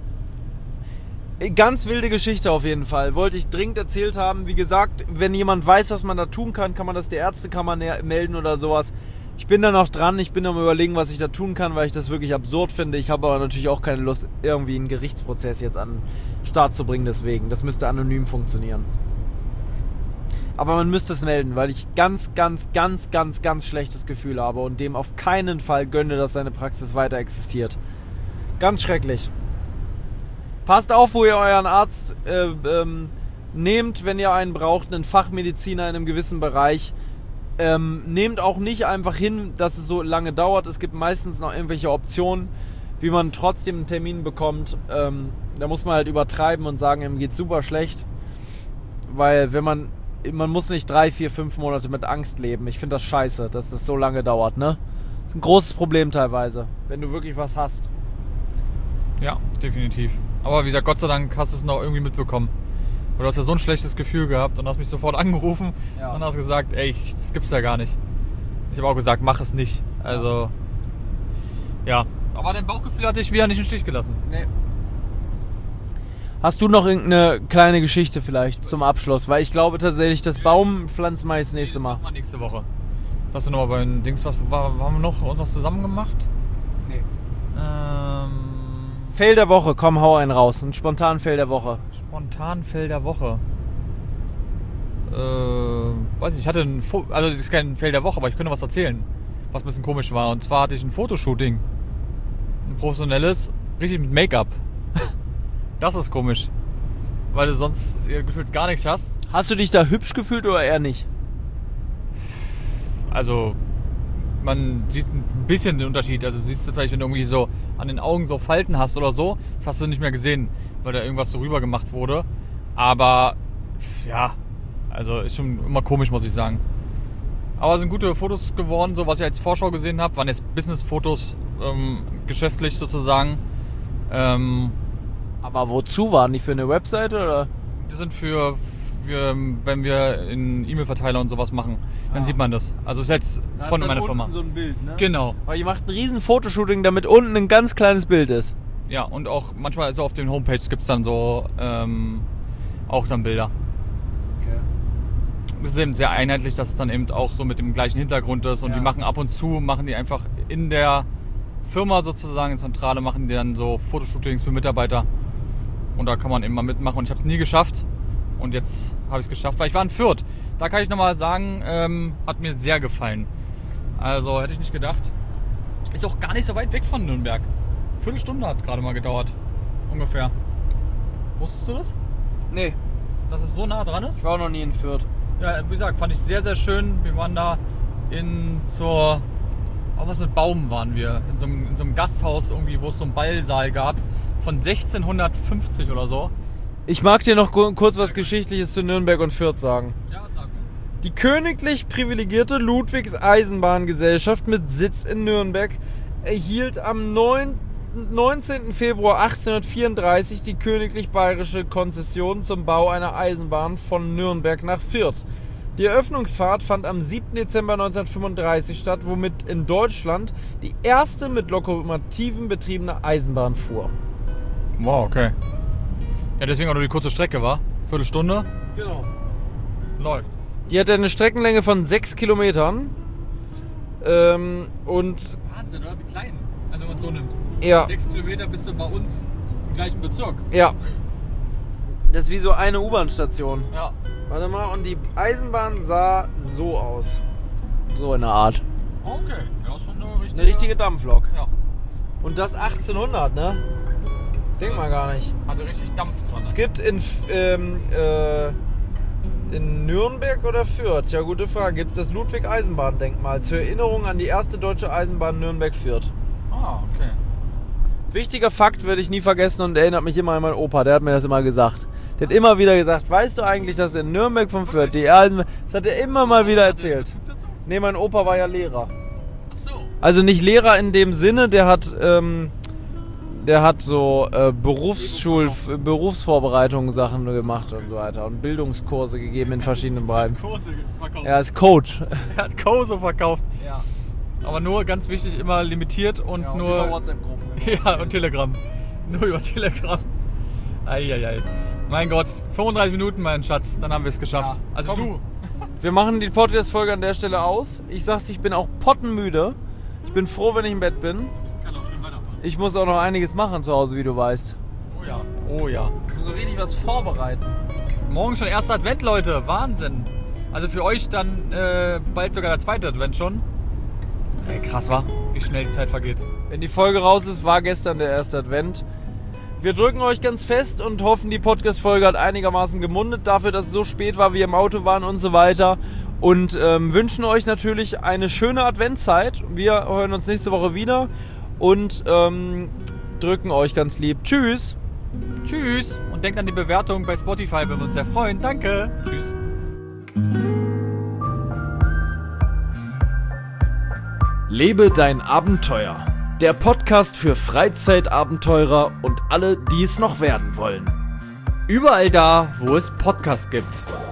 Ganz wilde Geschichte auf jeden Fall. Wollte ich dringend erzählt haben. Wie gesagt, wenn jemand weiß, was man da tun kann, kann man das der Ärztekammer melden oder sowas. Ich bin da noch dran, ich bin am Überlegen, was ich da tun kann, weil ich das wirklich absurd finde. Ich habe aber natürlich auch keine Lust, irgendwie einen Gerichtsprozess jetzt an den Start zu bringen, deswegen. Das müsste anonym funktionieren. Aber man müsste es melden, weil ich ganz, ganz, ganz, ganz, ganz schlechtes Gefühl habe und dem auf keinen Fall gönne, dass seine Praxis weiter existiert. Ganz schrecklich. Passt auf, wo ihr euren Arzt äh, ähm, nehmt, wenn ihr einen braucht, einen Fachmediziner in einem gewissen Bereich. Ähm, nehmt auch nicht einfach hin, dass es so lange dauert. Es gibt meistens noch irgendwelche Optionen, wie man trotzdem einen Termin bekommt. Ähm, da muss man halt übertreiben und sagen, ihm geht's super schlecht. Weil wenn man, man muss nicht drei, vier, fünf Monate mit Angst leben. Ich finde das scheiße, dass das so lange dauert, ne? Das ist ein großes Problem teilweise, wenn du wirklich was hast. Ja, definitiv. Aber wie gesagt, Gott sei Dank hast du es noch irgendwie mitbekommen. Du hast ja so ein schlechtes Gefühl gehabt und hast mich sofort angerufen Ja. und hast gesagt, ey, das gibt's ja gar nicht. Ich habe auch gesagt, mach es nicht. Also, ja. Aber dein Bauchgefühl hat dich wieder nicht im Stich gelassen. Nee. Hast du noch irgendeine kleine Geschichte vielleicht zum Abschluss? Weil ich glaube tatsächlich, das Baumpflanzen mache ich das nächste Mal. Das machen wir nächste Woche. Hast du nochmal bei den Dings, was war, haben wir noch uns was zusammen gemacht? Nee. Ähm, Fail der Woche, komm, hau einen raus. Ein spontan Fail der Woche. Spontan Fail der Woche. Äh, weiß nicht, ich hatte ein, Fo- also das ist kein Fail der Woche, aber ich könnte was erzählen, was ein bisschen komisch war. Und zwar hatte ich ein Fotoshooting. Ein professionelles, richtig mit Make-up. Das ist komisch. Weil du sonst äh, gefühlt gar nichts hast. Hast du dich da hübsch gefühlt oder eher nicht? Also, man sieht ein bisschen den Unterschied. Also siehst du vielleicht, wenn du irgendwie so an den Augen so Falten hast oder so, das hast du nicht mehr gesehen, weil da irgendwas so rüber gemacht wurde. Aber ja, also ist schon immer komisch, muss ich sagen. Aber es sind gute Fotos geworden, so was ich als Vorschau gesehen habe, waren jetzt Business-Fotos, ähm, geschäftlich sozusagen. Ähm, Aber wozu waren die, für eine Webseite oder? Die sind für, für wenn wir in E-Mail-Verteiler und sowas machen, dann Ah. sieht man das. Also ist jetzt Da von ist dann meiner unten Firma. so ein Bild, ne? Genau. Aber ihr macht ein riesen Fotoshooting, damit unten ein ganz kleines Bild ist. Ja, und auch manchmal so auf den Homepages gibt es dann so ähm, auch dann Bilder. Okay. Das ist eben sehr einheitlich, dass es dann eben auch so mit dem gleichen Hintergrund ist. Und Ja. die machen ab und zu, machen die einfach in der Firma sozusagen, in Zentrale, machen die dann so Fotoshootings für Mitarbeiter. Und da kann man eben mal mitmachen. Und ich habe es nie geschafft. Und jetzt habe ich es geschafft, weil ich war in Fürth. Da kann ich nochmal sagen, ähm, hat mir sehr gefallen. Also hätte ich nicht gedacht. Ist auch gar nicht so weit weg von Nürnberg. Viertelstunde hat es gerade mal gedauert. Ungefähr. Wusstest du das? Nee, Dass es so nah dran ist? ich war auch noch nie in Fürth. Ja, wie gesagt, fand ich sehr, sehr schön. Wir waren da in zur... Auch was mit Baum waren wir. In so einem, in so einem Gasthaus irgendwie, wo es so einen Ballsaal gab. Von sechzehnhundertfünfzig oder so. Ich mag dir noch gu- kurz was Geschichtliches zu Nürnberg und Fürth sagen. Ja, sag mal. Die königlich privilegierte Ludwigs Eisenbahngesellschaft mit Sitz in Nürnberg erhielt am neunzehnten Februar achtzehnhundertvierunddreißig die königlich bayerische Konzession zum Bau einer Eisenbahn von Nürnberg nach Fürth. Die Eröffnungsfahrt fand am siebten Dezember neunzehnhundertfünfunddreißig statt, womit in Deutschland die erste mit Lokomotiven betriebene Eisenbahn fuhr. Wow, okay. Ja, deswegen auch nur die kurze Strecke, war? Viertelstunde? Genau. Läuft. Die hatte eine Streckenlänge von sechs Kilometern. Ähm, und Wahnsinn, oder? Wie klein. Also wenn man es so nimmt. ja, Sechs Kilometer bist du bei uns im gleichen Bezirk. ja. Das ist wie so eine U-Bahn-Station. Ja. Warte mal, und die Eisenbahn sah so aus. So in der Art. Okay. Ja, ist schon eine richtige... Eine richtige Dampflok. Ja. Und das achtzehnhundert, ne? Denk mal gar nicht. Hatte richtig Dampf dran. Es gibt in, F- ähm, äh, in Nürnberg oder Fürth, ja gute Frage, gibt es das Ludwig-Eisenbahn-Denkmal zur Erinnerung an die erste deutsche Eisenbahn Nürnberg-Fürth. Ah, okay. Wichtiger Fakt werde ich nie vergessen und erinnert mich immer an meinen Opa, der hat mir das immer gesagt. Der hat immer wieder gesagt, weißt du eigentlich, dass in Nürnberg von Fürth die Eisenbahn... Das hat er immer mal wieder erzählt. Nee, mein Opa war ja Lehrer. Ach so. Also nicht Lehrer in dem Sinne, der hat, ähm, der hat so äh, Berufsschul, Berufsvorbereitungen Sachen gemacht und so weiter und Bildungskurse gegeben in verschiedenen Bereichen. Kurse verkauft. Er ist Coach. Er hat Kurse verkauft. Ja. Aber nur, ganz wichtig, immer limitiert und Ja, und nur... über WhatsApp-Gruppen. Ja, und Telegram. Nur über Telegram. Eieiei. Mein Gott, fünfunddreißig Minuten, mein Schatz, dann haben wir es geschafft. Ja, Also komm. du. Wir machen die Podcast-Folge an der Stelle aus. Ich sag's, ich bin auch pottenmüde. Ich bin froh, wenn ich im Bett bin. Ich kann auch schön weiterfahren. Ich muss auch noch einiges machen zu Hause, wie du weißt. Oh ja, oh ja. Ich muss so richtig was vorbereiten. Morgen schon erster Advent, Leute. Wahnsinn. Also für euch dann äh, bald sogar der zweite Advent schon. Ey, krass, wa? Wie schnell die Zeit vergeht. Wenn die Folge raus ist, war gestern der erste Advent. Wir drücken euch ganz fest und hoffen, die Podcast-Folge hat einigermaßen gemundet dafür, dass es so spät war, wir im Auto waren und so weiter. Und ähm, wünschen euch natürlich eine schöne Adventszeit. Wir hören uns nächste Woche wieder und ähm, drücken euch ganz lieb. Tschüss! Tschüss. Und denkt an die Bewertung bei Spotify, würden wir uns sehr freuen. Danke. Tschüss. Lebe dein Abenteuer. Der Podcast für Freizeitabenteurer und alle, die es noch werden wollen. Überall da, wo es Podcasts gibt.